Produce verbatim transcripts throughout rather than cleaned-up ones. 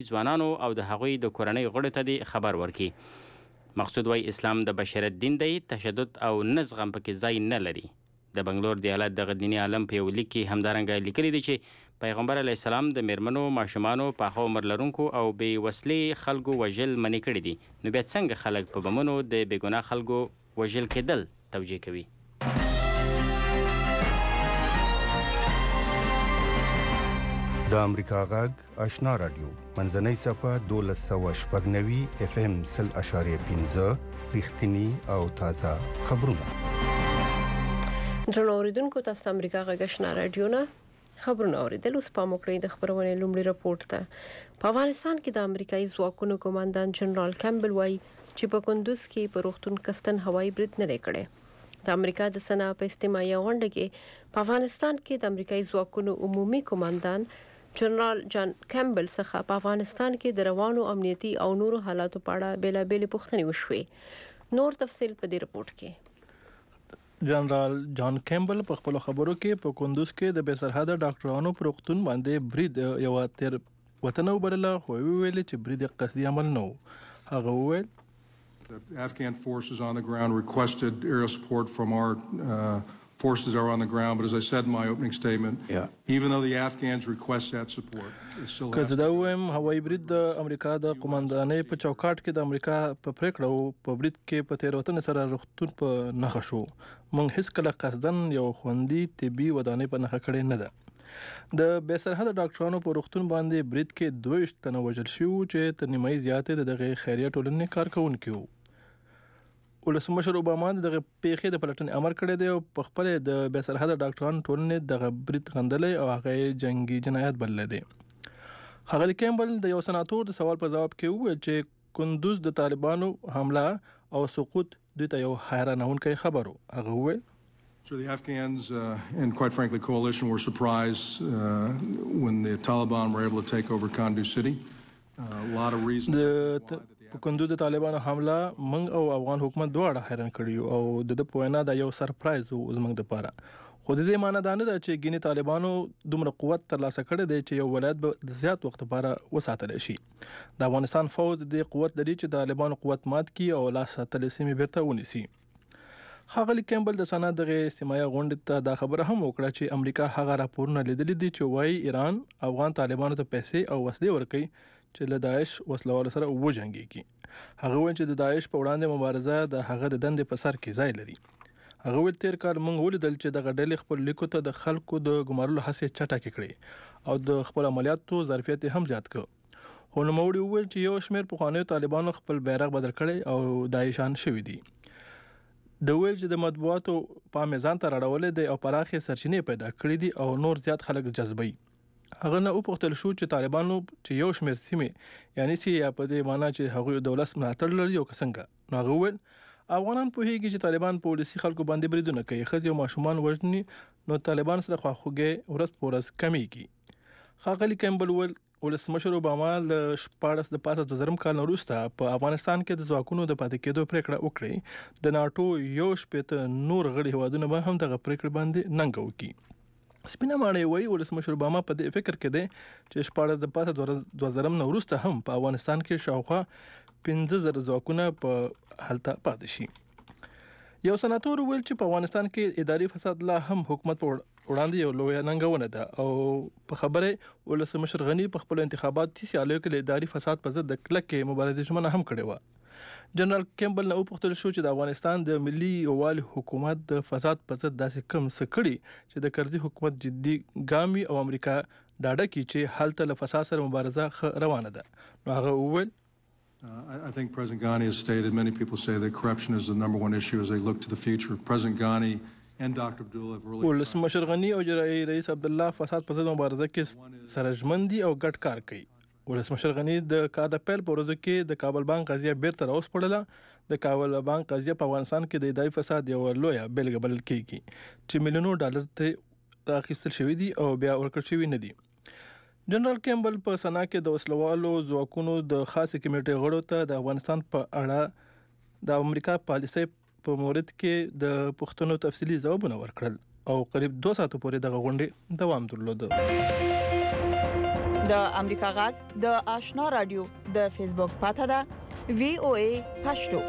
ځوانانو او د هغوی د کورنۍ غړو ته دې خبر ورکړي. مقصود وایي اسلام د بشریت دین دی، تشدد او نه زغم پکې ځای نه لري. د بنګلور د ایالت دغه دیني عالم په یو لیک کې همدارنګه لیکلي دي چې پیغمبر علیه السلام د میرمنو، ماشومانو، پاخه عمر لرونکو او بې وسلې خلکو وژل منې کړي دي. نو بیا څنګه خلک په بمونو د بې ګناه خلکو وژل کېدل توجیه کوي؟ د امریکا غږ آشنا رادیو منځنۍ صفحه دولس سوه شپږ نوي اف ام سل اشاریه پنځه رښتیني او تازه خبرونه. درنو اوریدونکو، تاسو د امریکا غږ آشنا رادیو نه خبرونه اوریدل. اوس پام وکړئ د خبرونې لومړي راپورټ ته. په افغانستان کې د امریکایي ځواکونو قوماندان جنرال کیمبل وایي چې په کندوز کې په روغتون کستن هوایي برید نه کړي. د امریکا د سنا په اجتماعي غونډه کې په افغانستان کې د امریکایي ځواکونو عمومي قوماندان جنرال جان کیمبل څخه په افغانستان کې د روانو امنیتي او نورو حالاتو په اړه بیلابېلې پوښتنې وشوې. نور تفصیل په دې رپورټ کې. جنرال جان کیمبل په خپل خبرو کې په کندوز کې د بې سرحده ډاکټرانو پر روغتون باندې برید یو تیر وطن وبلله، خو ویل چې برید قصدي عمل نه و. هغه وویل The Afghan forces on the ground requested aerial support from our uh, forces are on the ground, but as I said in my opening statement, yeah. even though the Afghans request that support, it still has to be. کزداوم هوایي برید د امریکا د قوماندانۍ په چوکاټ کې د امریکا په پریکړه په برید کې په تیروتنې سره روغتون په نښه شو. موږ هیڅ کله قصدن یو خوندي طبي ودانۍ په نښه کړې نه ده. د بې سرحده ډاکټرانو په روغتون باندې برید کې دوه ویشت تنه وژل شوي چې تر نیمایي زیاتې د دغې خیریه ټولنې کارکوونکي وو. ولسمشر اوباما دغه پیښې د پلټنې امر کړی دی او په خپل د بې سرحده ډاکټرانو ټولنې دغه برید غندلی او هغه جنگي جنایت بللی دی. ښاغلي کیمبل د یو سناتور د سوال په جواب کې وویل چې کندوز د طالبانو حمله او سقوط دوی ته یو حیرانونکی خبر و. هغه وویل So the Afghans uh, and quite frankly coalition were surprised uh, when the Taliban were able to take over Kunduz City. Uh, a lot of reasons. په کندوز د طالبانو حمله موږ او افغان حکومت دواړه حیران کړي او د په وینا دا یو سرپرایز و زموږ دپاره. خو د دې معنی دا نه ده چې ګینې طالبانو دومره قوت ترلاسه کړی دی چې یو ولایت به د زیات وخت لپاره وساتلی شي. د افغانستان فوج دې قوت لري چې د طالبانو قوت مات کړي او لاس ساتلې سیمې بیرته ونیسي. ښاغلي کیمبل د سنا دغه اجتماعي غونډې ته دا خبره هم وکړه چې امریکا هغه راپورونه لیدلي دي چې وایي ایران افغان طالبانو ته پیسې او وسلې ورکوي چې له داعش وسلوالو سره وجنګېږي. هغه وویل چې د داعش په وړاندې مبارزه د هغه د دندې په سر کې ځای لري. هغه وویل تیر کال موږ ولیدل چې دغه ډلې خپل لیکو ته د خلکو د ګمارلو هڅې چټکې کړې او د خپل عملیاتو ظرفیت هم زیات کړ. خو نوموړي وویل چې یو شمېر پخوانیو طالبانو خپل بیرغ بدل کړی او داعشان شوي دي. د ویل چې د مطبوعاتو په میزان ته راړولې دی او پراخې سرچینې پیدا کړې دي او نور زیات خلک جذبوي. هغه نه وپوښتل شو چې طالبانو چې یو شمېر سیمې یعنی چې یا په دې معنی چې هغوی دولت ملاتړ لري او که څنګه. نو هغه وویل افغانان پوهېږي چې طالبان په ولسي خلکو باندې بریدونه کوي، ښځې او ماشومان وژني، نو طالبان سره خواخوږي ورځ په ورځ کمیږي. ښاغلي کیمبل وویل ولسمشر اوباما له شپاړس د پاسه د زرم کال وروسته په افغانستان کې د ځواکونو د پاتې کېدو پریکړه وکړي. د ناټو یو شپېته نور غړي هیوادونه به هم دغه پریکړې باندې ننګه وکړي. سپینه ماڼۍ وایي ولسمشر اوباما په دې فکر کې دی چې شپاړس د پاسه دوه زرم نه وروسته هم په افغانستان کې شاوخوا پنځه زره ځواکونه په هلته پاتې شي. یو سناتور وویل چې په افغانستان کې اداري فساد لا هم حکومت په وړاندې یو لویه ننګونه ده او په خبره ولسمشر غني په خپل انتخاباتي سیالیو کې د اداري فساد په ضد د کلکې مبارزې ژمنه هم کړې وه. جنرال کیمبل نه وپوښتل شو چې د افغانستان د ملي یووالي حکومت د فساد په ضد داسې کم څه کړي چې د کرزي حکومت جدي ګامي او امریکا ډاډه کړي چې هلته له فساد سره مبارزه ښه روانه ده. نو هغه وویل Uh, I think President Ghani has stated, many people say that corruption is the number one issue as they look to the future. President Ghani and Doctor Abdullah have really... ولسمشر غني او جرائي رئیس عبدالله فساد په ضد مبارزه کې سره ژمن دي او ګډ کار کوي. ولسمشر غني د کار د پیل په ورځو کې د کابل بانک قضیه بیرته راوسپړله. د کابل بانک قضیه په افغانستان کې د اداري فساد یو لویه بیلګه بلل کېږي چې میلیونو ډالر ته راخیستل شوي دي او بیا ورکړل شوي نه دي. جنرال کیمبل په سنا کې د وسلوالو ځواکونو د خاصې کمیټې غړو ته د افغانستان په اړه د امریکا پالیسۍ په مورد کې د پوښتنو تفصیلي ځوابونه ورکړل او قریب دوه ساعتو پورې دغه غونډې دوام درلود. د امریکا غږ د آشنا رادیو د فیسبوک پاته ده وی او ای پښتو.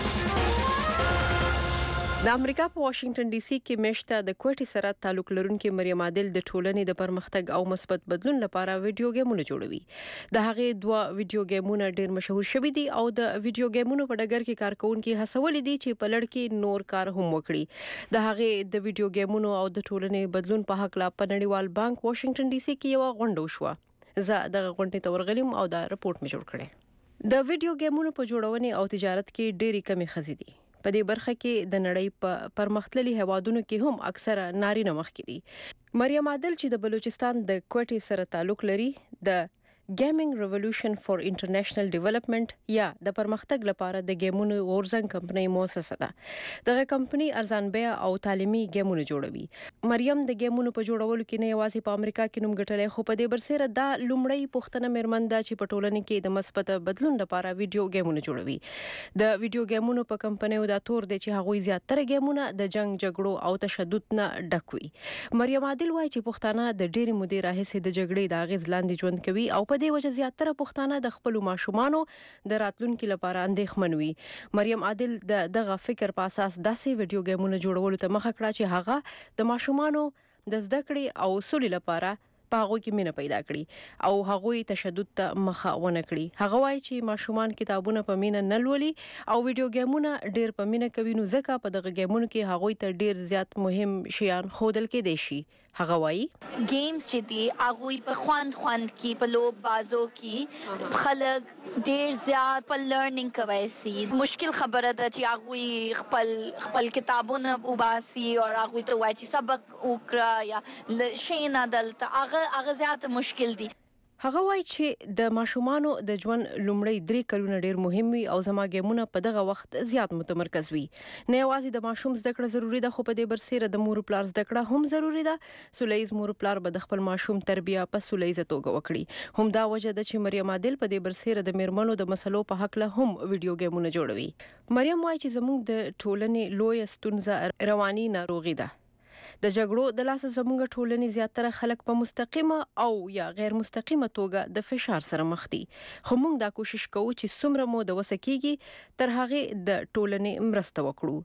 د امریکا په واشنگټن ډي سي کې مشته د کوټي سره تعلق لرونکي مریم عادل د ټولنې د پرمختګ او مثبت بدلون لپاره ویډیو گیمونه جوړوي. د هغې دوه ویډیو گیمونه ډېر مشهور شوي دي او د ویډیو گیمونو په ډګر کې کارکونکي هڅولي دي چې په لړ کې نور کار هم وکړي. د هغې د ویډیو گیمونو او د ټولنې بدلون په حق لا په نړیوال بانک واشنگټن ډي سي کې یو غونډه وشوه. زه د غونډې ته ورغلم او دا رپورت مې جوړ کړی. د ویډیو گیمونو په جوړونې او تجارت کې ډېری کمی خزي دي. په دې برخه کې د نړۍ په پرمختللي هوادونو کې هم اکثره نارینه مخ کې دي. مریم عادل چې د بلوچستان د کوټي سره تعلق لري د ګیمینګ ریولوشن فور انټرنیشنل ډیولپمنٹ یا د پرمختګ لپاره د ګیمونو غورځنګ کمپنۍ مؤسسه ده. دغه کمپنۍ ارزان بیه او تعلیمي ګیمونه جوړوي. مریم د ګیمونو په جوړولو کې نه یوازې په امریکا کې نوم ګټلی خو په دې برسره دا لومړی پښتنه میرمن ده چې په ټولنه کې د مثبت بدلون لپاره ویډیو ګیمونه جوړوي. د ویډیو ګیمونو په کمپنیو دا تور دی چې هغوی زیاتره ګیمونه د جنگ جګړو او تشدد نه ډک وي. مریم عادل وایي چې پښتانه د ډېرې مودې راهیسې د جګړې د اغېز لاندې ژوند کوي او په دې وجه زیاتره پښتانه د خپل ماشومانو د راتلونکي لپاره اندېښمن وي. مریم عادل د دغه فکر په اساس داسې ویډیو گیمونه جوړولو ته مخه کړه چې هغه د ماشومانو د زده کړې او سولې لپاره په هغه کې مینه پیدا کړي او هغه تشدد ته مخه ونه کړي. هغه وایي چې ماشومان کتابونه په مینه نه لولي او ویډیو گیمونه ډېر په مینه کوي نو ځکه په دغه گیمونو کې هغه ته ډېر زیات مهم شیان خودل کې دي شي. هغه وایي گیمز چې دي هغه په خوند خوند کې په لوب بازو کې خلک ډېر زیات په لرنینګ کوي سي. مشکل خبره ده چې هغه خپل خپل کتابونه وباسي او هغه ته وایي چې سبق وکړه یا شینه دلته هغه هغه زیات مشکل دي. هغه وایي چې د ماشومانو د ژوند لومړی درې کلونه ډېر مهم وي او زما ګیمونه په دغه وخت زیات متمرکز وي. نه یوازې د ماشوم زده کړه ضروری ده خو په دې برسره د مور پلار زده کړه هم ضروری ده. سولهییز مور پلار به د خپل ماشوم تربیه په سولهییزه توګه وکړي. هم دا وجه ده چې مریم عادل په دې برسره د میرمنو د مسلو په حق له هم ویډیو گیمونه جوړوي. مریم وایي چې زموږ د ټولنې لوی ستونزه رواني ناروغي ده. د جګړو د لاسه زموږ ټولنې زیاتره خلک په مستقیمه او یا غیر مستقیمه توګه د فشار سره مخ دي. خو موږ دا کوشش کوو چې څومره مو د وسه کېږي تر هغې د ټولنې مرسته وکړو.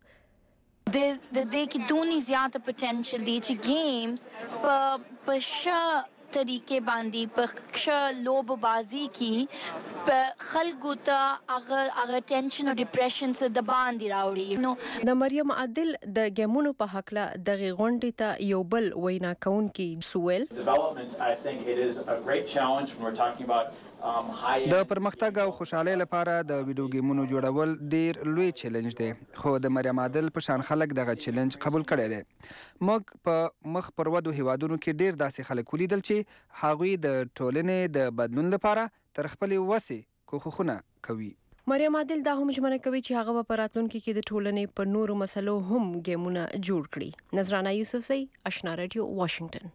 د د دې کې دونی زیاته پوتنشل دي چې گیمز په په ښه طریقې باندې په ښه لوب بازی کې په خلکو ته هغه هغه ټینشن او ډیپریشن څخه د باندې راوړي. نو د مریم عادل د ګیمونو په حق له دغه غونډې ته یو بل وینا کوونکی سویل د پرمختګ او خوشحالۍ لپاره د ویډیو گیمونو جوړول ډیر لوی چیلنج دی خو د مریم عادل په شان خلک دغه چیلنج قبول کړی دی. موږ په مخ پر ودو هیوادونو کې ډیر داسې خلک ولیدل چې هغوی د ټولنې د بدلون لپاره تر خپلې وسې کوښښونه کوي. مریم عادل دا هم ژمنه کوي چې هغه په راتلونکي کې د ټولنې په نورو مسلو هم گیمونه جوړ کړي. نذرانه یوسفزی، آشنا رادیو، واشنگټن.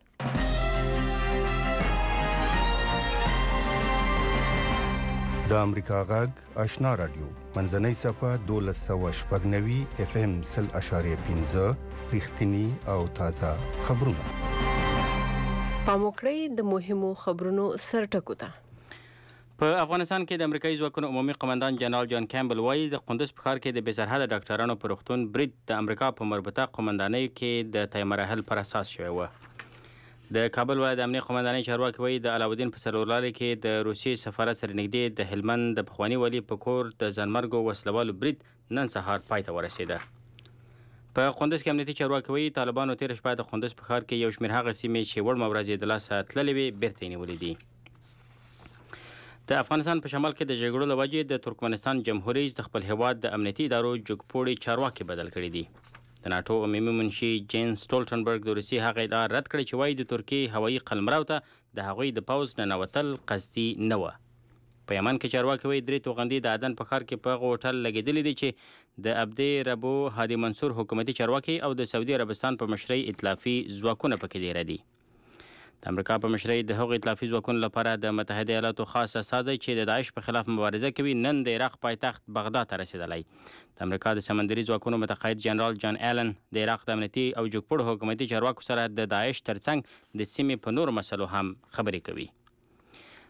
د امریکا غږ آشنا رادیو منځنۍ صفه دولس سوه شپږ نوي اف ام سل اشاریه پنځه رښتینی او تازه خبرونه. پاموکړی د مهمو خبرونو سرټکو ته. په افغانستان کې د امریکایي ځواکونو عمومي قماندان جنرال جان کیمبل وایي د قندوز په ښار کې د بې سرحده ډاکټرانو په روغتون برید د امریکا په مربوطه قماندانۍ کې د طی مراحل پر اساس شوی و. د کابل ولایت امنیه قماندانۍ چارواکي وایي د علاودین په څلور لارې کې د روسیې سفارت سره نږدې د هلمند د پخواني والي په کور د ځانمرګو وسلوالو برید نن سهار پای ته ورسېده. په قندوز کې امنیتي چارواکي وایي طالبانو تېره شپه د قندوز په ښار کې یو شمېر هغه سیمې چې وړمه ورځ یې د لاسه تللې وې بېرته یې نیولې دي. د افغانستان په شمال کې د جګړو له وجې د ترکمنستان جمهور رئیس د خپل هیواد د امنیتي ادارو جګپوړي چارواکي بدل کړي دي. د ناټو عمومي منشي جین سټولټنبرګ د روسیې هغه ادعا رد کړې چې وایي د ترکیې هوایي قلمرو ته د هغوی د پوځ ننوتل قصدي نه وه. په یمن کې چارواکي وایي درې توغندي د عدن په ښار کې په هغه هوټل لګېدلي دي چې د عبدي ربو هادي منصور حکومتي چارواکي او د سعودي عربستان په مشرۍ ائتلافي ځواکونه پکې ډېره دي. د امریکا په مشرۍ د هغو ائتلافي ځواکونو لپاره د متحده ایالاتو خاص استازی چې د داعش په خلاف مبارزه کوي نن د عراق پایتخت بغداد ته رسېدلی. د امریکا د سمندري ځواکونو متقاعد جنرال جان ایلن د عراق د امنیتي او جګپوړو حکومتي چارواکو سره د داعش ترڅنګ د سیمې په نورو مسلو هم خبرې کوي.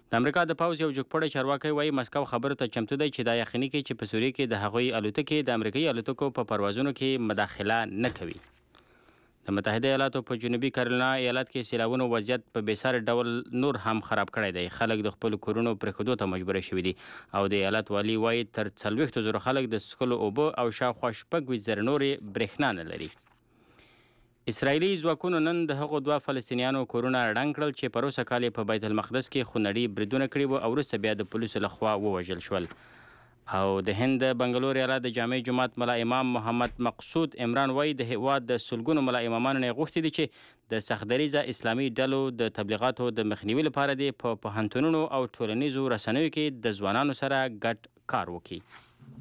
د امریکا د پوځ یو جګپړی چارواکی وایي مسکو خبرو ته چمتو دی چې دا یقیني کړي چې په سوریه کې د هغوی الوتکې د امریکایي الوتکو په پروازونو کې مداخله نه کوي. د متحده ایالاتو په جنوبي کارولینا ایالت کې سیلابونو وضعیت په بېساري ډول نور هم خراب کړی دی. خلک د خپلو کورونو پرېښودو ته مجبوره شوي دي او د ایالت والي وایي تر څلوېښتو زرو خلک د څښلو اوبه او شاوخوا شپږ ویشت زره نورې برېښنا نه لري. اسرائیلي ځواکونو نن د هغو دوه فلسطینیانو کورونه ړنګ کړل چې په روسه کال په بیت المقدس کې خونړي بریدونه کړي وو او وروسته بیا د پولیسو لخوا ووژل شول. او د هند د بنګلور ایالت د جامع جماعت ملا امام محمد مقصود عمران وایي د هېواد د سلګونو ملا امامانو نه غوښتي دي چې د سختدریځه اسلامي ډلو د تبلیغاتو د مخنیوي لپاره دي په پوهنتونونو او ټولنیزو رسنیو کې د ځوانانو سره ګډ کار وکړي.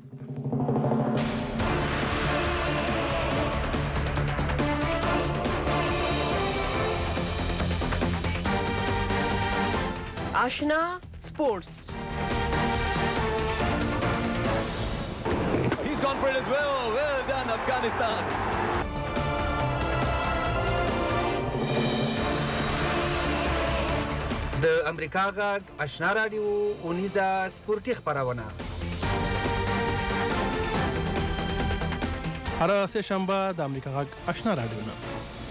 آشنا سپورتس. He's gone for it as well. Well done, Afghanistan. د امریکا غږ آشنا رادیو اونیزه سپورتي خپرونه هر سه شنبه د امریکا غږ آشنا رادیو نه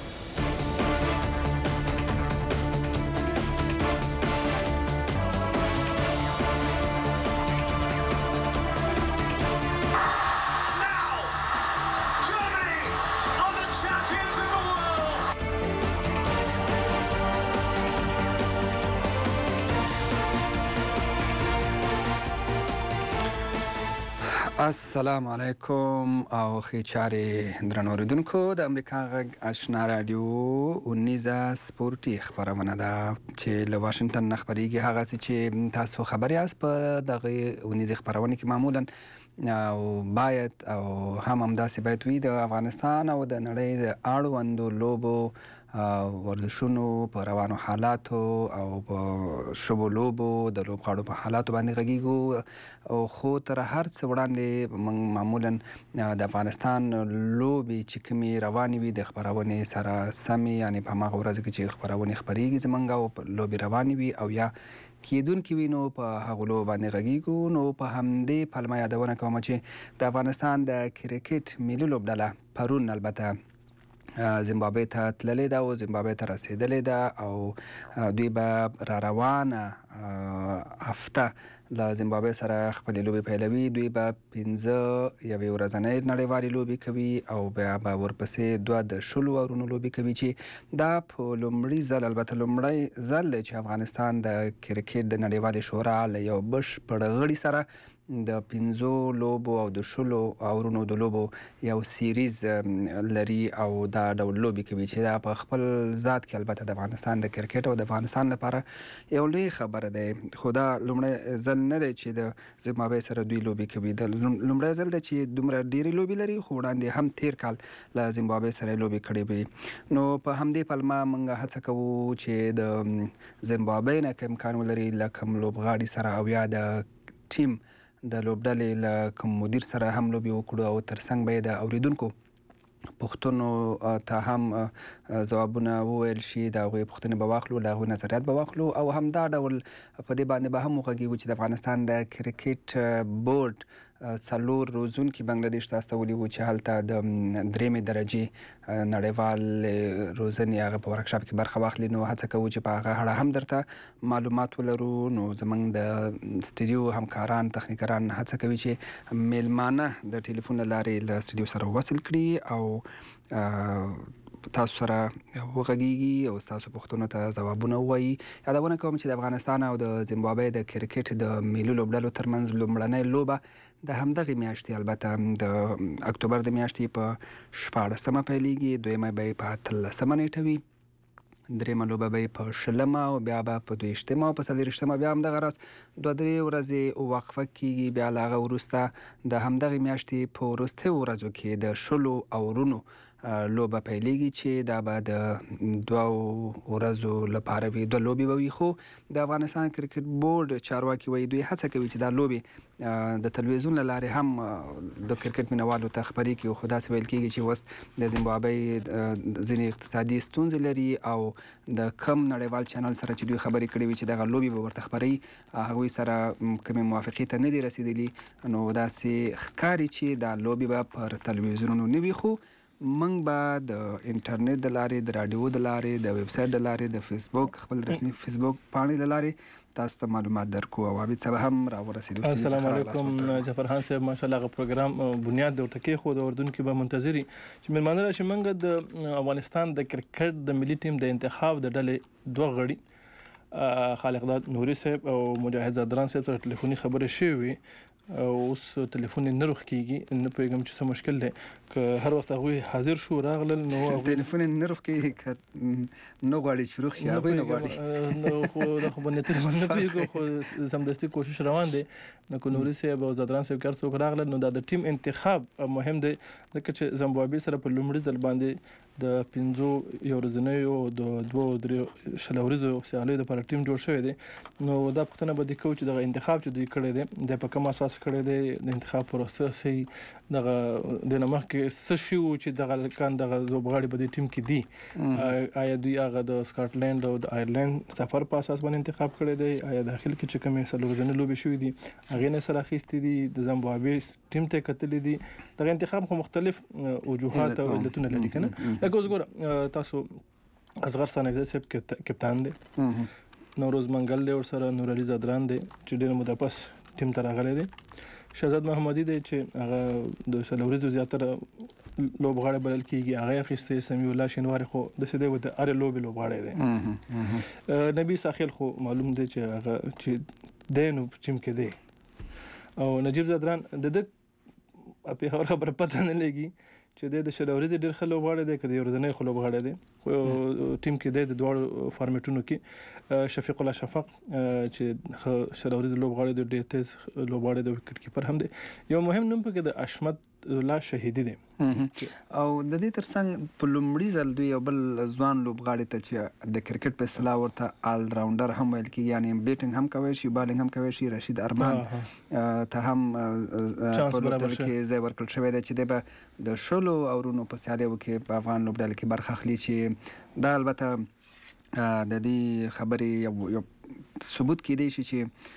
السلام علیکم او ښې چارې درنو اورېدونکو. د امریکا غږ آشنا رادیو اونیزه سپورتي خپرونه ده چې له واشنګټن نه خپرېږي. هغسې چې تاسو خبر یاست په دغه اونیزې خپرونې کې معمولا او باید او هم همداسې باید وي د افغانستان او د نړۍ د اړوندو لوبو ورزشونو په روانو حالاتو او په شبو لوبو د لوبغاړو په حالاتو باندې غږیږو. خو تر هر څه وړاندې موږ معمولا د افغانستان لوبې چې کومې روانې وي د خپرونې سره سمې، یعنې په هماغه ورځو کې چې خپرونې خپرېږي زموږ او لوبې روانې وي او یا کیدونکې وي نو په هغو لوبو باندې غږیږو. نو په همدې پلمه یادونه کوم چې د افغانستان د کرکټ ملي لوبډله پرون البته زیمبابوې ته تللې ده او زیمبابوې ته رسېدلې ده او دوی به را روانه هفته له زیمبابوې سره خپلې لوبې پیلوي. دوی به پنځه یوې ورځنۍ نړیوالې لوبې کوي او بیا به ورپسې دوه د شلو اورونو لوبې کوي چې دا په لومړي ځل البته لومړی ځل دی چې افغانستان د کرکټ د نړیوالې شورا له یو بشپړ غړي سره د پنځو لوبو او د شلو اورونو د لوبو یو سیریز لري او دا ډول لوبې کوي چې دا په خپل ذات کې البته د افغانستان د کرکټ او د افغانستان لپاره یو لوی خبره دی. خو دا لومړی ځل نه دی چې د زیمبابوې سره دوی لوبې کوي. د لومړی ځل دی چې دومره ډېرې لوبې لري، خو وړاندې هم تیر کال له زیمبابوې سره لوبې کړې وي. نو په همدې پلمه موږ هڅه کوو چې د زیمبابوې نه که امکان ولري له کوم لوبغاړي سره او یا د ټیم د لوبډلې له کوم مدیر سره هم لوبې وکړو او ترڅنګ به یې د اورېدونکو پوښتنو ته هم ځوابونه وویل شي، د هغوی پوښتنې به واخلو، د هغوی نظریات به واخلو او همدا ډول په دې باندې به هم وغږیږو چې د افغانستان د کرکټ بورډ څلور روزونکي بنګلادیش ته استولي وو چې هلته د درېیمې درجې نړیوال روزنې هغه په ورکشاپ کې برخه واخلي. نو هڅه کوو چې په هغه اړه هم درته معلومات ولرو. نو زموږ د سټډیو همکاران تخنیکران هڅه کوي چې میلمانه د ټلیفون له لارې له سټډیو سره وصل کړي او تاسو سره وغږیږي او تاسو پوښتنو ته ځوابونه ووایي. یادونه کوم چې د افغانستان او د زیمبابوې د کرکټ د ملي لوبډلو ترمنځ لومړنۍ لوبه د همدغې میاشتې البته د اکتوبر د میاشتې په شپاړسمه پیلیږي، دویمه به یې په اتلسمه نیټه وي، درېیمه لوبه به یې په شلمه او بیا به په دویشتمه او په څلېرویشتمه بیا همدغه راز دوه درې ورځې وقفه کیږي. بیا له هغه وروسته د همدغې میاشتې په وروستیو ورځو کې د شلو اورونو لوبه پیلېږي چې دا به د دوه ورځو لپاره وي. دوه لوبې به وي، خو د افغانستان کرکټ بورډ چارواکي وایي دوی هڅه کوي چې دا لوبې د تلویزیون له لارې هم د کرکټ مینوالو ته خبرې کړي. خو داسې ویل کېږي چې اوس د زیمبابوې ځینې اقتصادي ستونزې لري او د کم نړیوال چینل سره چې دوی خبرې کړې وي چې دغه لوبې به ورته خپروي، هغوی سره کومې موافقې ته نه دي رسېدلي. نو داسې ښکاري چې دا لوبې به پر تلویزیونونو نه وي، خو موږ به د انټرنیټ د لارې، د راډیو د لارې، د ویب سایټ د لارې، د فیسبوک خپل رسمي فیسبوک پاڼې له لارې تاسو ته معلومات درکو. او عابد صاحب هم راورسېدو. السلام علیکم جعفرخان صاحب، ماشاءالله هغه پروګرام بنیاد ورته کېښود او اردن کې به منتظري چې مېلمانه راشي. موږ د افغانستان د کرکټ د ملي ټیم د انتخاب د ډلې دوه غړي خالق داد نوري صاحب او مجاهد زادران صاحب سره ټلیفوني خبرې شوې وي. اوس ټلیفون نه روخ کېږي، نه پوهېږم چې څه مشکل دی. که هر وخت هغوی حاضر شو راغلل نو ټلیفون نه روخ کېږي، که نه غواړي چې روخ شي هغوی نه غواړي نو خو دا خو به نیتونه نه پوهېږو، خو سمدستي کوشش روان دی. نو که نوري صاحب او زادران صاحب که هر څوک راغلل نو دا د ټیم انتخاب مهم دی، ځکه چې زیمبابوې سره په لومړي ځل باندې د پنځو یو ورځنیو د دوه درې شل ورځو سیالیو دپاره ټیم جوړ شوی دی. نو دا پوښتنه به دې کوو چې دغه انتخاب چې دوی کړی دی دی په کوم اساس کړی دی، د انتخاب پروسه صحیح دغه د نه مخکې څه شي و چې دغه هلکان دغه لوبغاړي په دې ټیم کې دي. آیا دوی هغه د سکاټلینډ او د آیرلینډ سفر په اساس باندې انتخاب کړی دی؟ آیا داخل کې چې کومې څلور ورځنۍ لوبې شوي دي هغې نه سره اخیستې دي؟ د زیمبابوې ټیم ته یې کتلي دي؟ دغه انتخاب خو مختلف وجوهات او علتونه لري که نه. لکه اوس ګوره تاسو اصغر ثانیزاد صاحب کپتان دی، نوروز منګل دی ورسره، نور علي زادران دی چې ډېره موده پس ټیم ته راغلی دی، شهزاد محمدي دی چې هغه د شل ورځو زیاتره لوبغاړی بلل کېږي، هغه یې اخیستی. سمیع الله شینواري خو داسې دی د هرې لوبې لوبغاړی دی. نبي ساخیل خو معلوم دی چې هغه چې دی نو په ټیم کې دی. او نجیب زادران د ده پېښور خبره پته نه لګي چې دی د شل ورځې ډېر ښه لوبغاړی دی که د یو ورځنۍ خو لوبغاړی دی، خو ټیم کې دی د دواړو فارمیټونو کې. شفیق الله شفق چې ښه شل ورځې لوبغاړی دی، ډېر تیز لوبغاړی دی، وکټ کیپر هم دی. یو مهم نوم پکې د اشمت الله شهیدي دی. او د دې ترڅنګ په لومړي ځل دوی یو بل ځوان لوبغاړي ته چې د کرکټ په اصطلاح ورته آل راونډر هم ویل کېږي، یعنې بیټینګ هم کوی شي، بالینګ هم کوی شي، رشید ارمان ته هم په لوبډله کې ځای ورکړل شوی دی چې دی به د شلو اورونو په سیالیو کې په افغان لوبډله کې برخه اخلي. چې دا البته د دې خبرې یو ثبوت کېدی شي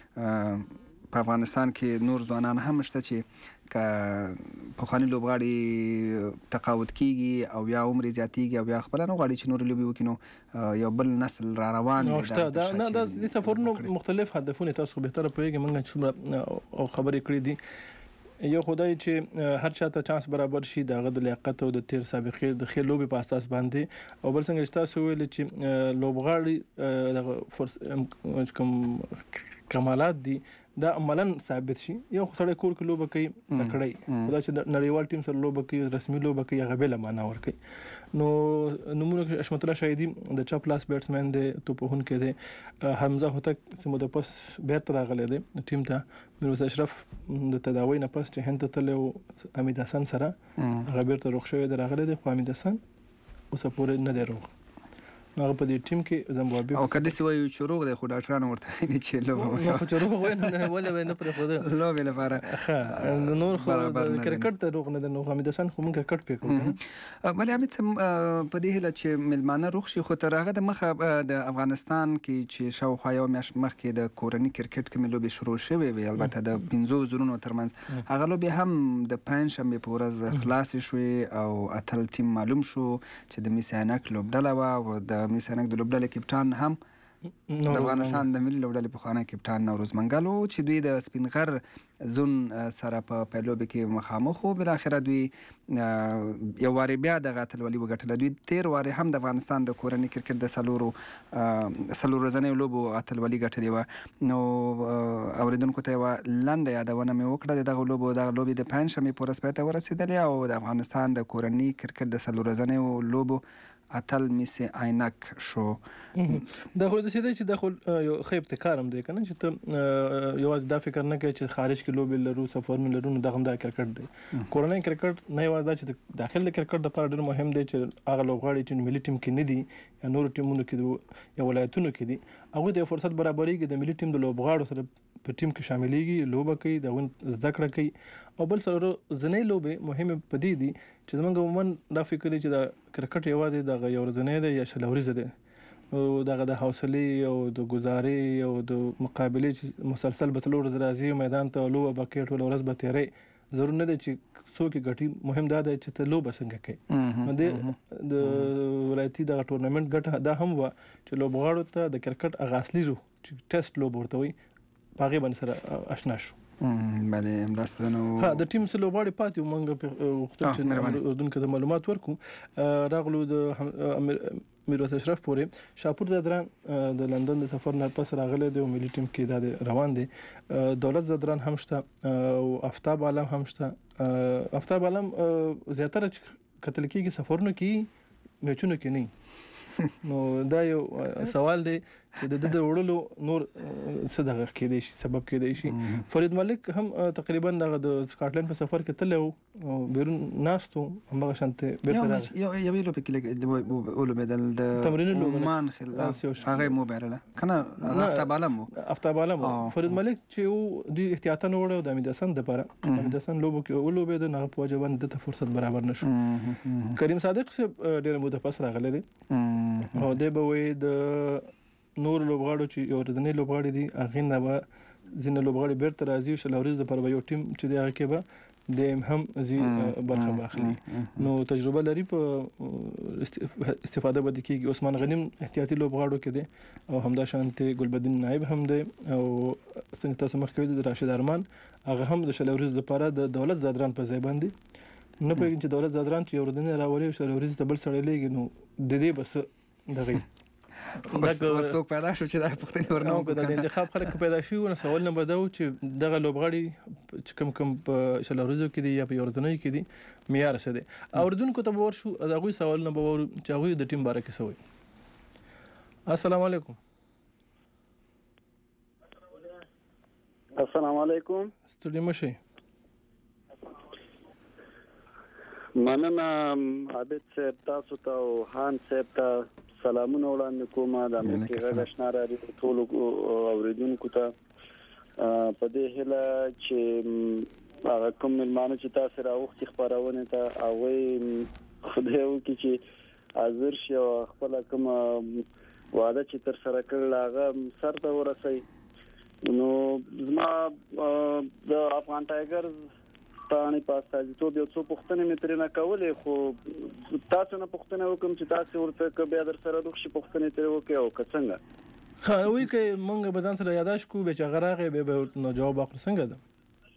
چې په افغانستان کې نور ځوانان هم شته چې که پخواني لوبغاړي تقاعد کېږي او یا عمر یې زیاتېږي او یا خپله نه غواړي چې نورې لوبې وکړي، نو یو بل نسل را روان دی. دا د دې سفرونو مختلف هدفونه تاسو بهتره پوهېږئ، موږ چې څومره خبرې کړې دي. یو خدای چې هر چا ته چانس برابر شي د هغه د لیاقت او د تیر سابقې د ښې لوبې په اساس باندې. او بل څنګه چې تاسو ویلې چې لوبغاړي دغه کوم کمالات دي دا عملاً ثابت شي. یو سړی کور کې لوبه کوي تکړی، خو دا چې نړیوال ټیم سره لوبه کوي، رسمي لوبه کوي، هغه بېله معنا ورکوي. نو نومونه کې اشمت الله شهیدي د چپ لاس بیټسمین دی، توپ وهونکی دی. حمزه هوتک څه موده پس بیرته راغلی دی ټیم ته. میرویس اشرف د تداوۍ نه پس چې هند ته تللی و حمید حسن سره، هغه بیرته روغ شوی دی راغلی دی، خو حمید حسن اوسه پورې نه دی روغ. هغه په دې ټیم کې زیمبابوې او که داسې وایو چې روغ دی خو ډاکټرانو ورته ویلي چې لوبه وکړه. خو چې روغ وایي نو ولې به یې نه پرېښوده لوبې لپاره نور خو کرکټ ته روغ نه دی. نو حمید حسن خو موږ کرکټ پرې کوو. ولې حمید صاحب په دې هیله چې میلمانه روغ شي، خو تر هغه دمخه د افغانستان کې چې شاوخوا یوه میاشت مخکې د کورني کرکټ کومې لوبې شروع شوې وې، البته د پنځو زرونو ترمنځ، هغه لوبې هم د پنجشنبې په ورځ خلاصې شوې او اتل ټیم معلوم شو چې د میس عینک لوبډله وه او د میس عینک د لوبډلې کپټان هم د افغانستان د ملي لوبډلې پخوانی کپټان نوروز منګل و چې دوی د سپین غر زون سره په پیلوبې کې مخامخ وو. بالاخره دوی یو وارې بیا دغه اتلولي وګټله. دوی تیر وارې هم د افغانستان د کورني کرکټ د څلورو څلور ورځنیو لوبو اتلولي ګټلې وه. نو اورېدونکو ته یوه لنډه یادونه مې وکړه د دغو لوبو. دغه لوبې د پنجشنبې په ورځ پای ته ورسېدلې او د افغانستان د کورني کرکټ د څلور ورځنیو لوبو اتل میسي عینک شو. دا خو د سیده چې د خو یو خیب ابتکارم دی کنه چې ته یو دا فکر نه کوي چې خارج کې لوبي لرو سفرونه لرو نو دغه د کرکټ دی. کورنۍ کرکټ نه یوازې دا چې داخل د کرکټ د لپاره ډېر مهم دی چې هغه لوبغاړي چې ملي ټیم کې نه دي یا نور ټیمونو کې یا ولایتونو کې دي هغه د فرصت برابرېږي د ملي ټیم د لوبغاړو سره په ټیم کې شاملېږي لوبه کوي د زده کړه کوي او بل سره ځنې لوبې مهمه پدې دي چې زمونږ عموما دا فکر چې د کرکټ یوازې د یو ورځنی دی یا شلوريز دی او دغه د حوصله او د گزارې او د مقابله چې مسلسل به تلور درازي میدان ته لوبه بکیټ ول ورځ به تیرې ضرور نه دی چې څوک ګټي مهم دا دی چې ته لوبه څنګه کوي. نو د ولایتي د ټورنمنت ګټه دا هم و چې لوبغاړو ته د کرکټ اغاصلي جو چې ټیسټ لوب ورته وي باغې باندې سره آشنا شو. بله همداسې نو ها د ټیم سره لوبغاړي پاتې مونږ په وخت چې اردن کې د معلومات ورکو راغلو د میرویس اشرف پورې شاپور زدران د لندن د سفر نه پس راغله د ملي ټیم کې د روان دي. دولت زدران هم شته او آفتاب عالم هم شته. آفتاب عالم زیاتره کتل کېږي سفرونه کې میچونو کې نه. نو دا یو سوال دی چې د د وړلو نور څه دغه کېدای شي سبب کېدای شي. فرید ملک هم تقریبا دغه د سکاټلند په سفر کې تللی و بیرون ناستو همغه شانته بیرته راغی یو یو لوبه کې د اولوبدل د تمرین لوبه عمان خلاف هغه مو بیرله کنه آفتاب عالم آفتاب عالم فرید ملک چې د احتیاطاً وړو د امید حسن د لپاره امید حسن لوبه کې اولوبه د نه په وجه باندې د فرصت برابر نشو. کریم صادق صاحب ډېر مو د پاس راغلی دی او د به وې د نور لوبغاړو چې یو ورځنی لوبغاړي دي هغه نه به ځینې لوبغاړي بیرته راځي او شلوريز د پر یو ټیم چې دی هغه کې به د هم زی برخه واخلي. نو تجربه لري په استفاده بده کېږي. عثمان غنیم احتیاطي لوبغاړو کې دی او همدا شانته ګلبدین نائب هم دی او څنګه تاسو مخکې د راشد ارمان هغه هم د شلوريز لپاره د دولت زادران په ځای باندې نه پېږي چې دولت زادران چې یو ورځنی راولي او شلوريز ته بل سړی لګي نو د دې بس دغه دا څوک پیدا شو چې دا پښتني ورنو د انتخاب خلک پیدا شي نو سوال نه بدو چې دغه لوبغاړي چې کم کم په شلوريزو کې دي یا په اردنۍ کې دي معیار څه دي اردن کو ته ور شو دغه سوال نه باور چې هغه د ټیم باره کې سوي. السلام علیکم. السلام علیکم. ستړي مشه. مننه عابد صاحب تاسو ته او هان صاحب ته سلامونه وړاندې کوم د امریکا غږ آشنا راډیو ټول اوریدونکو ته په دې هیله چې هغه کوم ملمانه چې تاسو راوختي خبرونه ته هغه خدای وکړي چې حاضر شي او خپل کوم وعده چې تر سره کړل هغه سر ته ورسي. نو زما د افغان ټایګرز تانی پاستاجي ته یو څو پښتنې مترنه کولې خو تاسو نه پښتنه وکم چې تاسو ورته کبه در سره دوه شي پښتنې تر وکي او څنګه خا وی کې مونږ به ځان سره یاداش کو به چې غراغه به نو جواب اخر څنګه ده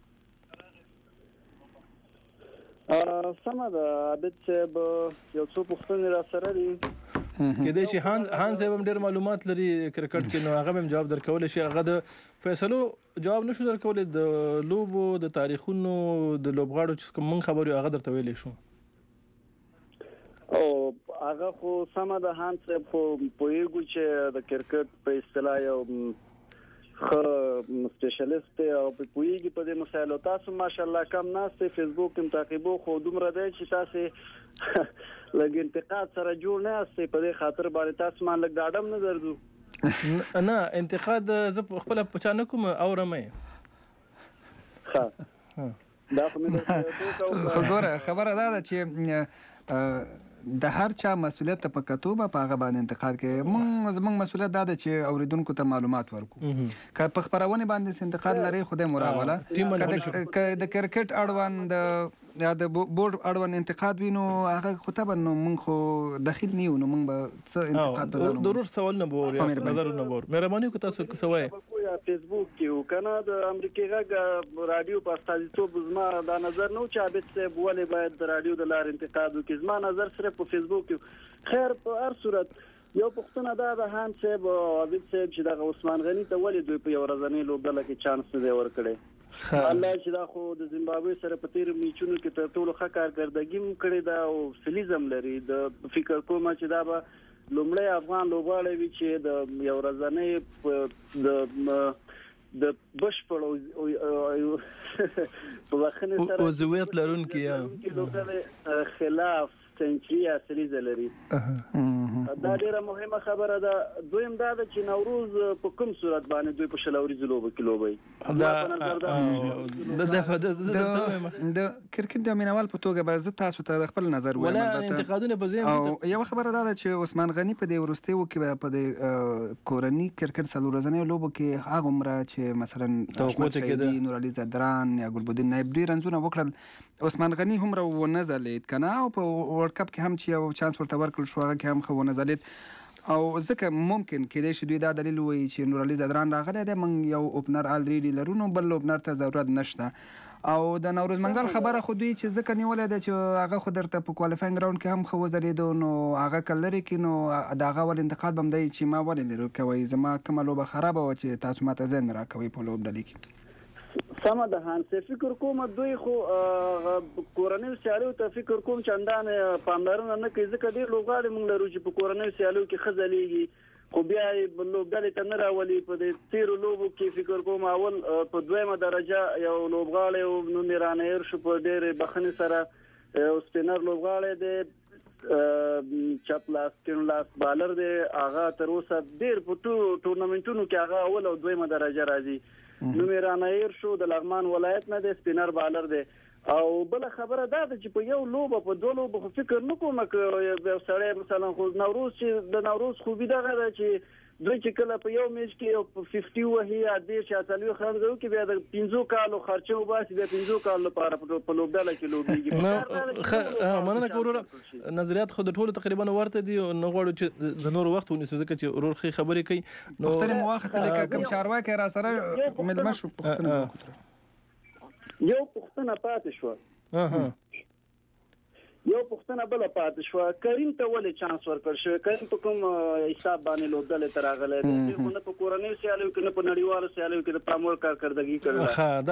ا سم ده عبد صاحب یو څو پښتنې را سره دي کله چې هان هان صاحب هم ډېر معلومات لري کرکټ کې نو هغه هم جواب درکول شي هغه د فیصلو جواب نشو درکول د لوبو د تاریخونو د لوبغاړو چې کوم خبرو هغه درته ویلې شو او هغه خو سم ده هان صاحب خو په یو چې د کرکټ په اصطلاح یو خو سپیشلیست او په پویږي په دې مسایلو تاسو ماشاءالله کم ناس فیسبوک هم تعقیبو خو دومره دی چې تاسو لګ انتقاد سره جوړ نه استي په دې خاطر باندې تاسو مان لګ داډم نه درځو نه انتقاد ز خپل پچانه کوم اورمه ها دا خو مې خبره خبره ده چې د هر چا مسولیت په کتوبه په هغه باندې انتقاد کوي. موږ زموږ مسولیت دا ده چې اوریدونکو ته معلومات ورکو. که په خبرونه باندې انتقاد لري خدای مراوله که د کرکټ اړوند یا د بورډ اړوند انتقاد وینو هغه خو ته نو موږ خو داخل نیو نو موږ به څه انتقاد بزنو ضرور سوال نه بور یا نظر نه بور مهرباني کو تاسو څه وایي فیسبوک کې کنه د امریکا غږ رادیو په استازیتوب زما دا نظر نو چې عابد صاحب ولې باید د رادیو د لار انتقاد وکړي. زما نظر صرف په فیسبوک کې خیر په هر صورت یو پښتنه دا د هان صاحب او عابد صاحب چې د عثمان غنی ته ولې دوی په یو ورځنی لوبډله کې چانس نه دی ورکړي الله چې دا خو د زیمبابوې سره په تیر میچونو کې تر ټولو ښه کارکردګي هم کړې ده او سلیزم لري. د فکر کوم چې دا به لومړی افغان لوبغاړی وي چې د یو ورځنۍ د د بشپړ په وخت سره عضویت لرونکي خلاف سنچري اصلي لري. دا ډیره مهمه خبره ده. دویم دا ده چې نوروز په کوم صورت باندې دوی په شلوري لوبه کې لوبي. دا د کرکټ د مینوال په توګه به زه تاسو ته خپل نظر وایم. ولا انتقادونه به زه او یو خبره دا ده چې عثمان غني په دې ورستیو کې په دې کورني کرکټ څلور ورځنۍ لوبو کې هغه عمره چې مثلا توقع کېده نور علي زدران یا ګلبدین نایب دوی رنځونه وکړل. عثمان غني هم را ونه ځلید کنه او په ورلد کپ کې هم چې یو چانس ورته ورکړل شو هغه کې هم خو ونه ځلید او ځکه ممکن کېدای شي دوی دا دلیل وایي چې نور علي زدران راغلی دی موږ یو اوپنر الریډي لرو نو بل اوپنر ته ضرورت نشته. او د نوروز منګل خبره خو دوی چې ځکه نیولې ده چې هغه خو درته په کوالیفاینګ راوند کې هم خو وځلیدو نو هغه کلري کې نو د هغه ول انتقاد بم دی چې ما ولې لرو کوي زما کومه لوبه خرابه و چې تاسو ماته ځین راکوي په لوبډلې کې. سمه ده هانس فکر کوم دوی خو کورنۍ سیالیو ته فکر کوم چندان پاملرنه نه کوي ځکه ډېر لوبغاړي موږ لرو چې په کورنۍ سیالیو کې ښه ځلیږي خو بیا یې لوبډلې ته نه راولي. په دې تیرو لوبو کې فکر کوم اول په دویمه درجه یو لوبغاړی نوم یې رانهیر شو په ډېرې بخښنې سره یو سپینر لوبغاړی دی چپ لاس کیڼ لاس بالر دی هغه تر اوسه ډېر په ټورنمنټونو کې هغه اول او دویمه درجه راځي. نوم یې رانهیر شو د لغمان ولایت نه دی سپینر بالر دی. او بل خبره دا ده چې په یو لوبه په دوه لوبو خو فکر نه کوم چې یو سړی مثلا خو نوروز چې د نوروز خوبي دغه ده چې دوی چې کله په یو میچ کې یو پنځه وهي یا دېرش یا څلوېښت رنز وکړي بیا د پنځو کالو خرچه وباسي بیا پنځو کالو لپاره په لوبډله کې لوبېږي. مننه کوم وروره نظریات خو د ټولو تقریبا ورته دي نه غواړو چې د نور وخت ونیسو ځکه چې ورور ښې خبرې کوي. پوښتنې مو واخیستې لکه کوم چارواکی را سره مېلمه شو پوښتنه یو پوښتنه پاتې شوه یو پوښتنه بل پاتې شو کریم ته ولې چانس ورکړ شو؟ کریم په کوم حساب باندې لوبډلې ته راغلی دی؟ خو نه په کورنۍ سیالیو کې نه په نړیوالو سیالیو کې د پاموړ کارکردګي کړې. ښه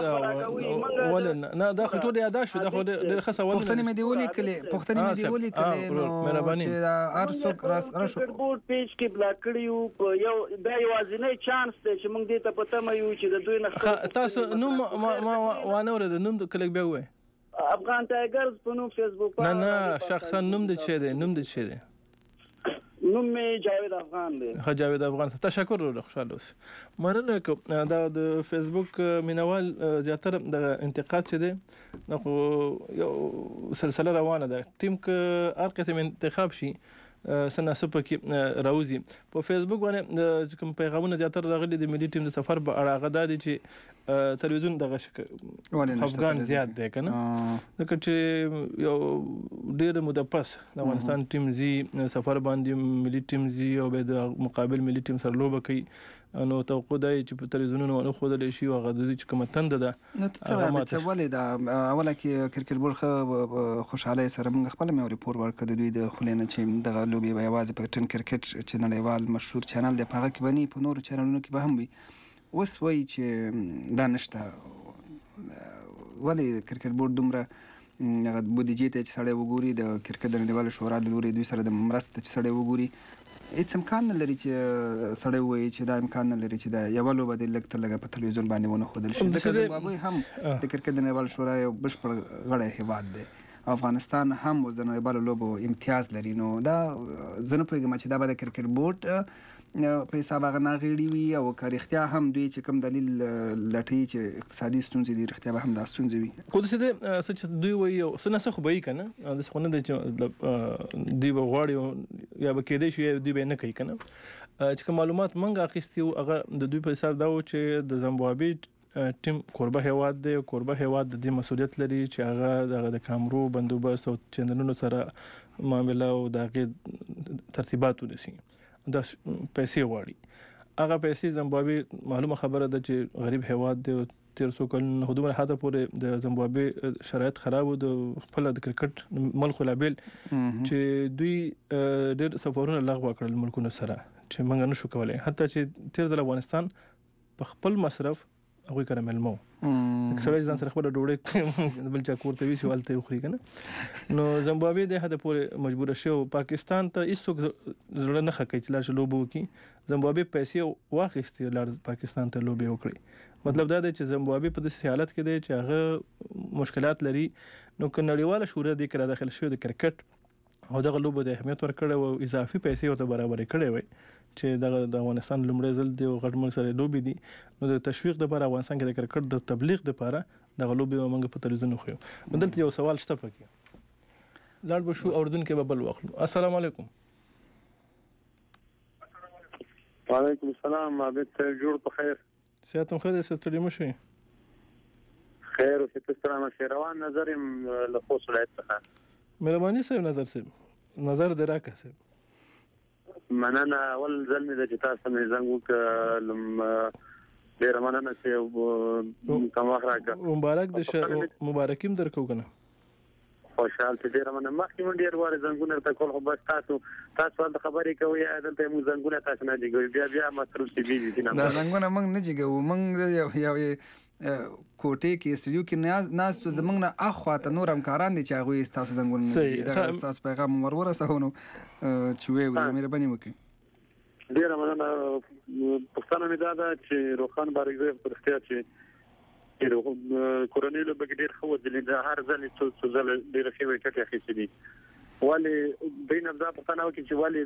دا ولې نه دا خو ټول یاده شو دا خو ډېر ښه سوال. پوښتنې مې دې ولیکلې پوښتنې مې دې ولیکلې نو چې هر څوک راشو بورډ پیج کې بلاک کړي یو په یو دا یوازینی چانس دی چې موږ دې ته په تمه یو چې د دوی نه تاسو نوم ما وانه ورته نوم کلیک بیا وای افغان ټایګرز په نوم فیسبوک نه نه شخصا نوم دې څه دی نوم دې څه دی؟ نوم مې جاوید افغان دی. ها جاوید افغان تشکر ورو خوشاله اوس. مننه کوم دا د فیسبوک مینوال زیاتره د انتقاد څه دی نو یو سلسله روانه ده ټیم ک هر قسم انتخاب شي سناسب کې راوځي په فیسبوک باندې کوم پیغامونه زیاتره راغلي د ملي ټیم د سفر په اړه غدا دي چې تلویزیون دغه افغان زیات دی کنه ځکه چې یو ډېر موده پس د افغانستان ټیم زی سفر باندې ملي ټیم زی او به د مقابل ملي ټیم سره لوبه کوي نو توقع دی چې په تلویزیونونو باندې خودل شي او هغه د چې کومه تند ده نو څه ولې دا اوله کې کرکټ بورډ خو خوشاله سره موږ خپل مې ریپورت ورکړ د دوی د خلینو چې دغه لوبي به یوازې په ټن کرکټ چې نړیوال مشهور چینل دی په هغه کې بني په نورو چینلونو کې به هم وي. اوس وایي چې دا نشته ولې کرکټ بورډ دومره هغه بودیجې ته چې سړی وګوري د کرکټ د نړیوالو شورا له لوري دوی سره د مرستې چې سړی وګوري هیڅ امکان نه لري چې سړی وایي چې دا امکان نه لري چې دا یوه لوبه دې لږ تر لږه په تلویزیون باندې ونه ښودل شي ځکه زیمبابوې هم د کرکټ د نړیوالو شورا یو بشپړ غړی هیواد دی. افغانستان هم اوس د نړیوالو لوبو امتیاز لري نو دا زه نه پوهېږم چې دا به د کرکټ بورډ په حساب هغه ناغېړي وي او که رښتیا هم دوی چې کوم دلیل لټوي چې اقتصادي ستونزې دي رښتیا به هم دا ستونزې وي. خو داسې دی څه چې دوی وایي یو څه نه څه خو به وي که نه داسې خو نه دی چې دوی به غواړي یا به کېدی شي یا دوی به یې نه کوي که نه چې کوم معلومات موږ اخیستي وو هغه د دوی په حساب دا و چې د زیمبابوې ټیم کوربه هیواد دی کوربه هیواد د دې مسؤلیت لري چې هغه دغه د کامرو بندوبست او چینلونو سره معامله او د هغې ترتیبات ونیسي دا پیسې غواړي هغه پیسې زیمبابوې معلومه خبره ده چې غریب هیواد دی تیر څو کلونه خو دومره حده پورې د زیمبابوې شرایط خراب و د خپله د کرکټ ملک لابل چې دوی ډېر سفرونه لغوه کړل ملکونو سره چې موږ نه شو کولی حتی چې تیر ځل افغانستان په خپل مصرف هغه کړه ملمو کله ځان سره خپل ډوړې بل چا کوړته وی سوالته خوري کنه نو زمبابوي د هدا پورې مجبور شو پاکستان ته هیڅ ضرورت نه خکې چې لا لوبو کی زمبابوي پیسې واخیستي لار پاکستان ته لوبي وکړي مطلب دا دی چې زمبابوي په داسې حالت کې دی چې هغه مشکلات لري نو کنړیواله شورا د کرا داخل شو د کرکټ او دغه لوبو د اهمیت ورکړی او اضافي پیسې ورته برابرې کړې وي چې دغه د افغانستان لومړی ځل دی او غټ ملک سره لوبي دي نو د تشویق لپاره افغانستان کې د کرکټ د تبلیغ لپاره دغه لوبي موږ په تلویزیون خو نو دلته یو سوال شته پکې لاړ به شو اردن کې به بل واخلو السلام علیکم وعلیکم السلام عابد جوړ په خیر سیاتم خیر ستړي مشي خیر او ست سترامه شیروان نظرم له خوص ولایت څخه مهرباني صاحب نظر صاحب نظر دراکه صاحب مننه اول ځل مې د چې تاسو مې زنګ وکړم ډیر مننه چې کوم راکړه مبارک د مبارکیم درکو کنه خوشحال ته ډیر مننه مخکې مونږ ډیر واره زنګونه ته کول خو بس تاسو تاسو د خبرې کوي دلته موږ زنګونه تاسو نه دیګو بیا بیا مصروف دي دي نه زنګونه موږ نه دیګو موږ یو کوټې کې استډیو کې ناز ناز تو زمنګ نه اخوا ته نور همکاران دي چې هغه تاسو زنګون دا تاسو پیغام ورور سهونو چې وی مهرباني وکړئ ډیر مننه پښتنه مې دا ده چې روخان بارګزی په اختیار چې کورونیل به ډیر خو د هر ځل څه ځل ډیر ښه وکړي اخیستي دي ولی بین ابدا پښتنه وکړي چې ولی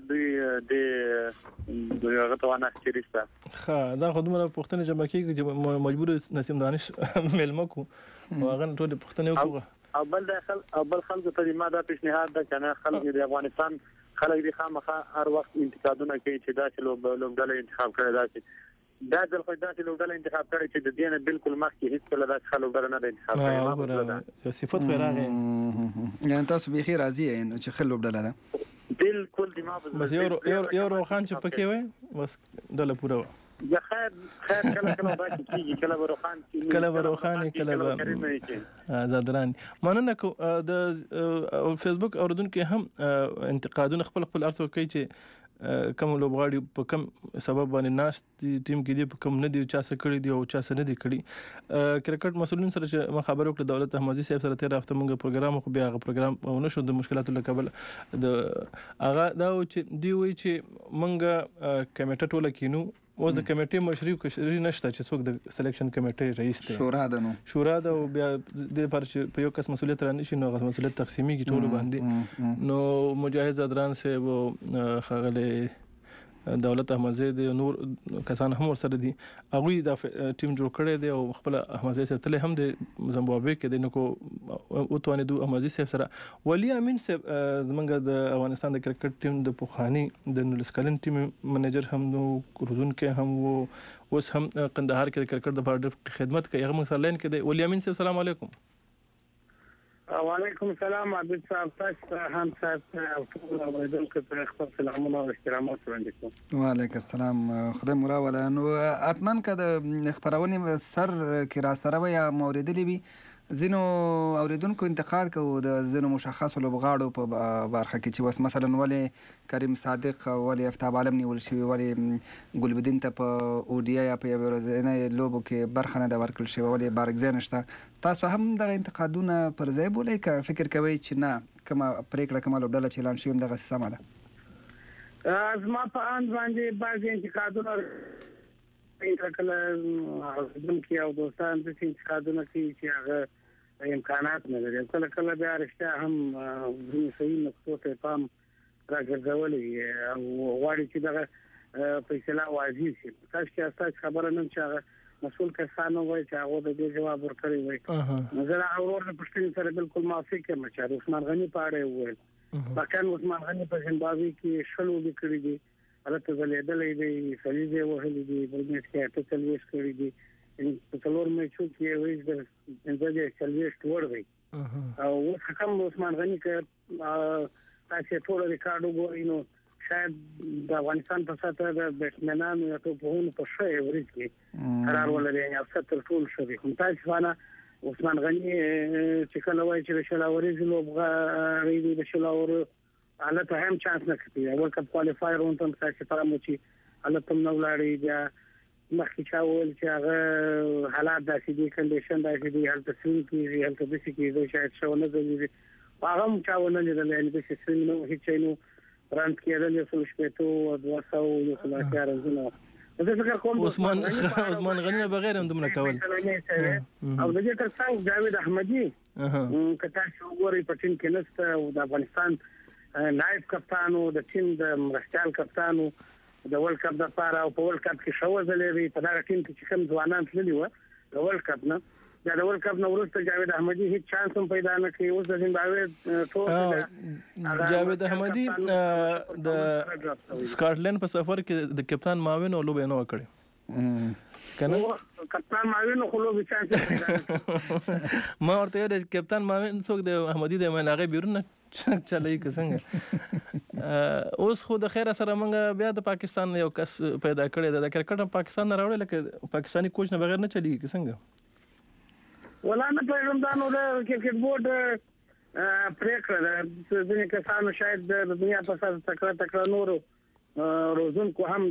دوی د هغه توانه چیرسته ها دا خدمت پښتنه جمع کیږي چې مجبور نسیم دانش ملمکو او هغه ټول پښتنه وکړه اول داخل اول خلک ته ما دا پیشنهاد ده کنه خلک د افغانستان خلک دي خامخا هر وخت انتقادونه کوي چې دا چې لوب لوبډله انتخاب کړی دا چې دا ځل خو دا چې لوبډله انتخاب کړی چې د دې نه بالکل مخکې هیڅ کله دا خلک لوبډله نه انتخاب کړی یو صفت غیراغه یعنی تاسو به خیر راضی یې چې خلک لوبډله ده بالکل دی ما بس یو یو روخان چې پکې وای بس ډله پوره یا خیر خیر کله کله دا کیږي کله بروخان کله بروخان کله زادران مننه د فیسبوک اوردونکو هم انتقادونه خپل خپل ارث کوي چې کوم لوبغاړي په کوم سبب باندې ناس ټیم کې دی په کوم نه دی چا څه کړی دی او چا څه نه دی کړی کرکټ مسولین سره چې ما خبرو کړ دولت احمدي صاحب سره تیر هفته موږ پروګرام خو بیا غو پروګرام ونه شو د مشکلاتو لکبل د هغه دا چې دی وی چې موږ کمیټه ټوله کینو او د کمیټې مشري کشري نشته چې څوک د سلیکشن کمیټې رئیس دی شورا ده نو شورا ده او بیا د پر په یو کس مسولیت را نشي نو غو مسولیت تقسیمي کی ټول باندې نو مجاهد زدران سے وو خغله دولت احمدزی نور کسان هم ورسره دي هغه د ټیم جوړ کړی دی او خپل احمدزی سره تل هم د زمبابوي کې د نکو او توانه دو احمدزی سره ولی امین صاحب زمونږ د افغانستان د کرکټ ټیم د پوخانی د نولسکلن ټیم منیجر هم نو کورزون کې هم وو اوس هم قندهار کې د کرکټ د بارډ خدمت کوي هغه مثلا لین کې دی ولی امین صاحب السلام علیکم وعلیکم السلام عبد صاحب تاسو هم تاسو او ټول اوریدونکو ته خپل سلامونه او احترامات وړاندې کوم وعلیکم السلام خدای مو راوله نو اتمن کده خبرونه سر کې را سره یا موریدلی وي زینو اوریدونکو انتقاد کوو د زینو مشخص لوبغاړو په برخه کې چې وس مثلا ولی کریم صادق ولی افتاب عالم نیول شي ولی ګلبدین ته په اودیا یا په ورځنۍ لوبو کې برخه نه د ورکل شي ولی بارګزی نشته تاسو هم د انتقادونه پر ځای بولئ که فکر کوئ چې نه کومه پریکړه کومه لوبډله چې اعلان شوي هم دغسې سمه ده زما په اند باندې بعضې انتقادونه کله اوریدونکي او دوستان داسې انتقادونه کوي چې هغه امکانات نه لري کله کله بیا رښتیا هم ځینې صحیح نقطو ته پام راګرځولی او غواړي چې دغه فیصله واضح شي کاش چې اساس خبره نن چې هغه مسؤل کسانو وایي چې هغه د دې جواب ورکړی وای نو زه هغه ورور د پوښتنې سره بالکل موافق یم چې عثمان غني په اړه وویل باکن عثمان غني په زیمبابوې کې شل لوبې کړي دي هلته ځلېدلی دی فلیز یې وهلي دي بل میچ کې اته څلوېښت کړي دي په څلور میچو کې یې وایي د پنځه دېرش څلوېښت وړ دی او اوس هم عثمان غني که تاسې ټول ریکارډ وګورئ نو شاید د افغانستان په سطحه د بیټسمینانو یا توپوهونو په ښه ایوریج کې قرار ولري یعنې افسر تر ټولو ښه دی خو متاسفانه عثمان غني چې کله وایي چې د شل اوریزې لوبغاړی دی د شل اورو هلته هم چانس نه کوي اول کپ کوالیفایر اون ته تاسو پام وچی هلته هم نه ولاړی بیا مخکې چا وویل چې هغه حالات داسې دي کنډیشن داسې دي هلته سوین کېږي هلته داسې کېږي شاید ښه ونه ګرځي هغه هم چا ونه لیدل یعنې داسې سوین نه و هېڅ شی نه و رنډ کېدل یو سل شپېته دوه سوه یو سل اتیا رنځونه عثمان عثمان غني نه بغیر هم دومره کول او د دې ترڅنګ جاوید احمدي که تاسو وګورئ په ټیم کې نسته او د افغانستان نائب کپتان او د ټیم د مرستیال کپتان د ورلد کپ لپاره او په ورلد کپ کې ښه وځلېدی په دغه ټیم کې چې کوم ځوانان تللي وو د ورلد کپ نه دا د ورلد کپ نه وروسته جاوید احمدي هیڅ چانس هم پیدا نه کړی اوس د زمبابوې ټول جاوید احمدي د سکاټلند په سفر کې د کپتان معاون او لوبې نه وکړي کنه کپتان معاون خو لوبې چانس ما ورته ویل کپتان معاون څوک دی احمدي دی مې هغه بیرون چلای که څنګه اوس خو د خیره سره موږ بیا د پاکستان یو کس پیدا کړی د کرکټ پاکستان نه راوړی لکه پاکستاني کوچ نه بغیر نه چلیږي که څنګه ولا نه پیغام دا نو د کرکټ بورډ پریکړه ده ځینې کسانو شاید د دنیا په سر تکړه تکړه نورو روزونکو هم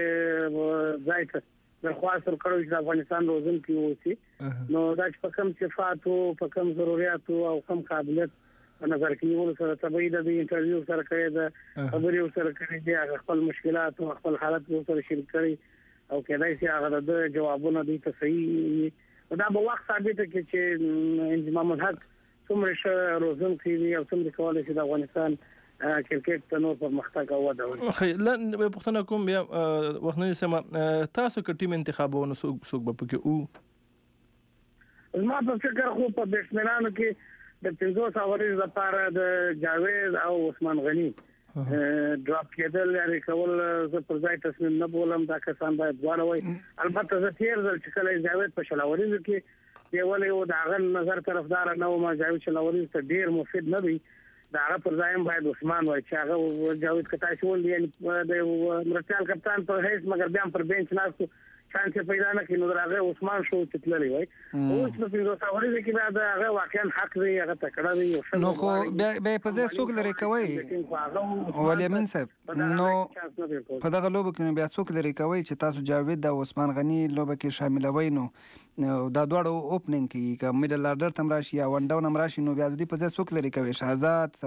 د ځای ته درخواست ورکړو چې افغانستان روزونکي واوسي نو دا چې په کوم صفاتو په کوم ضرورتو او کوم قابلیت په نظر کې نیولو سره طبیعي ده د انټرویو سره کړی ده خبرې ورسره کړي دي هغه خپل مشکلات او خپل حالت ورسره شریک کړي او کېدای شي هغه د جوابونه دوی ته صحیح دا به وخت ثابت کړي چې انجمام محمد حق څومره ښه روزونکی دی او څومره کولی شي د افغانستان کرکټ ته نور پرمختګ او وده وکړي. خو لا پوښتنه کوم بیا وخت نه سم تاسو که ټیم انتخابونه څوک به پکې او زما په فکر خو په بیټسمنانو کې د پنځوس اوورز لپاره د جاوید او عثمان غني ډراپ کېدل لري کول زه پر ځای تصمیم نه بولم دا کسان باید دواړه وي البته زه تیر ځل چې کله جاوید په شلاوريز کې دی ولې او د هغه نظر طرفدار نه و ما جاوید شلاوريز ته ډیر مفید نه دی دا هغه پر ځای باید عثمان وای چې هغه جاوید کتا شول دی د مرستیال کپتان په هیڅ مګر بیا پر بنچ ناستو چانس پیدا نه کینو درغه عثمان شو چې تللی وای اوس په پنځوس اوورز کې دا هغه واقعا حق دی هغه تکړه دی نو خو به په ځای څوک لري کوي ولیمن صاحب نو په دغه لوبه کې بیا څوک لري کوي چې تاسو جاوید او عثمان غني لوبه کې شاملوي نو دا دواړه اوپننګ کې که میډل آرډر تم راشي یا ون ډاون هم راشي نو بیا د دې په ځای څوک لري کوي شهزاد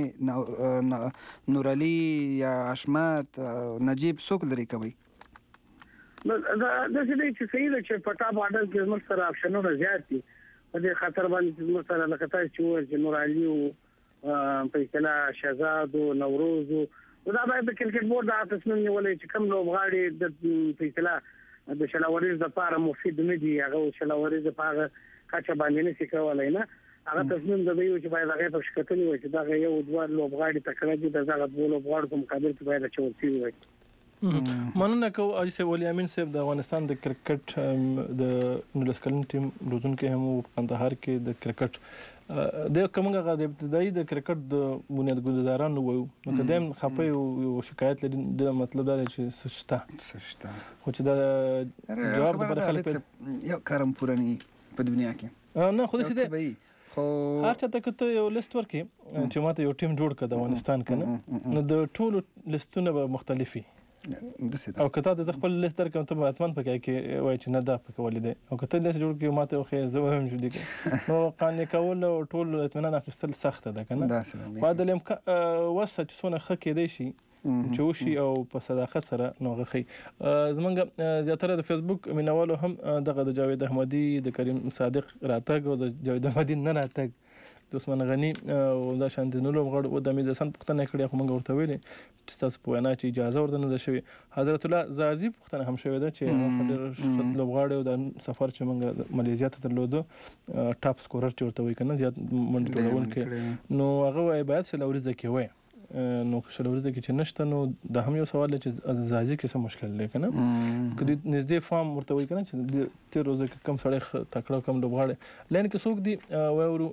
سمې نور علي یا حشمت نجیب څوک لري کوي دا د دې چې صحیح ده چې په ټاپ آرډر کې موږ سره آپشنونه زیات دي په دې خاطر باندې موږ سره لکه تاسو چې وایي چې نور علي او په اصطلاح شهزاد او نوروز او دا باید د کرکټ بورډ د تصمیم نیولې چې کوم لوبغاړي د په اصطلاح د شلاوريز لپاره مفید نه دي هغه شلاوريز په هغه کچه باندې نه سیکولای نه هغه تصمیم د دوی چې باید هغه په شکتنی وي چې دا یو دوه لوبغاړي تکړه دي د هغه دوه لوبغاړو په مقابل کې باید چورتي وي. مننه کوم اجي ولیامین صاحب د افغانستان د کرکټ د نولس کلن ټیم روزونکي هم په کندهار کې د کرکټ د کومه د ابتدایي د کرکټ د بنیادګذارانو وو نو کدیم خپه یو شکایت لري د مطلب دا چې سشته سشته خو چې دا جواب د خلک یو کارم پورانی په دنیا کې نه خو دې دې خو هر چاته کته یو لیست ورکي چې ماته یو ټیم جوړ کړه د افغانستان کنه نو د ټولو لیستونه به مختلفي او کته د خپل لیست درکم ته اتمن پکې کې وای چې نه دا پکې ولې او کته لیست جوړ کې ماته خو زه هم جوړ دي نو قانې کول او ټول اطمینان اخیستل سخت ده کنه خو د لم وسه چې څونه خ کې دی شي چې وشي او په صداقت سره نو غخي زمونږ زیاتره د فیسبوک مینوالو هم دغه د جاوید احمدي د کریم صادق راتګ او د جاوید احمدي نه راتګ د عثمان غني او د شاندنولو غړ او د میزسن پختنه کړي خو موږ ورته ویلي چې تاسو په وینا چې اجازه ورته نه ده شوی حضرت الله زازي پختنه هم شوی ده چې خپل لوبغاړي او د سفر چې موږ ماليزیا ته درلودو ټاپ سکورر چې ورته وای کنه زیات منډول کې نو هغه باید شلوريزه کې وای نو شلوريزه کې چې نشته نو د هم یو سوال چې زازي کې څه مشکل دی کنه کدي نږدې فارم ورته وای کنه چې تیر روزه کې کم سړی تکړه کم لوبغاړي لین کې څوک دی وایو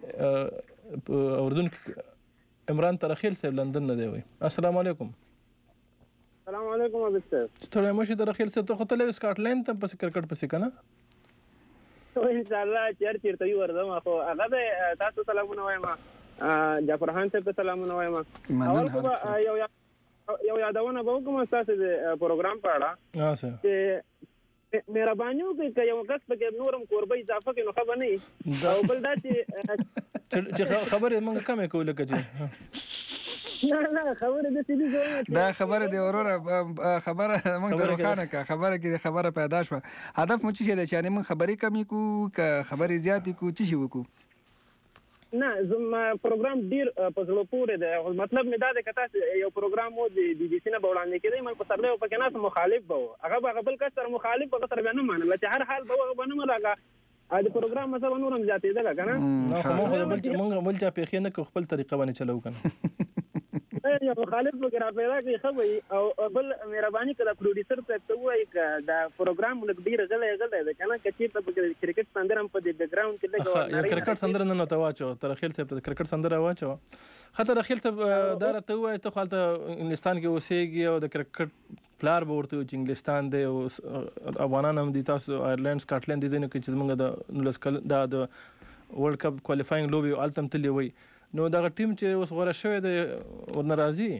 اردن عمران ترخیل صاحب لندن نه دی وای السلام علیکم السلام علیکم ابو صاحب ستړی مشه ترخیل صاحب ته خو تلې سکاټلند ته پس کرکټ پس کنه ان شاء الله چیر چیرته یو ورځم خو هغه تاسو سلامونه وایم جعفر خان ته سلامونه وایم اول خو یو یو یادونه به کوم تاسو د پروګرام په اړه ها سر چې مهرباني وکړئ که یو کس پکې نورم کوربه اضافه کړي نو ښه به نه وي او بل دا چې چې خبرې موږ کمې کوو لکه چې نه نه خبره داسې دي چې دا خبره دی وروره خبره موږ ته روښانه کړه خبره کې خبره پیدا شوه هدف مو څه شی دی چې یعنې موږ خبرې کمې کړو که خبرې زیاتې کړو څه شي وکړو نه زما پروګرام ډیر په زړه پورې دی مطلب مې دا دی که تاسو یو پروګرام و د بي بي سي نه به وړاندې کېدی من په سرلی پکې ناست مخالف به و هغه به هغه بل کس سره مخالف به هغه سره بیا نه منله چې هر حال به هغه به نه منله هغه د پروګرام مزه به نور هم زیاتېدله که نه خو موږ بل چا پیښې نه کوو خپل طریقه باندې چلو که نه یو مخالف پکې را پیدا کړي ښه به وي او بل مهرباني که د پروډیوسر صاحب ته ووایي که دا پروګرام لږ ډېر غلی غلی دی که نه که چېرته پکې کرکټ سندره هم په دې بیکګراونډ کې لږ یو کرکټ سندره نن ورته واچوه ترخیل صاحب ته د کرکټ سندره واچوه ښه ترخیل صاحب دا راته ووایه ته خو هلته انګلستان کې اوسېږي او د کرکټ پلار به ورته وي چې انګلستان دی او افغانان هم دي تاسو آیرلینډ سکاټلینډ دي ځای نه کوي چې زموږ د نولس کل دا د ورلډ کپ کوالیفاینګ لوبې هلته هم تللی وی نو دغه ټیم چې اوس غوره شوی دی ورنه راځي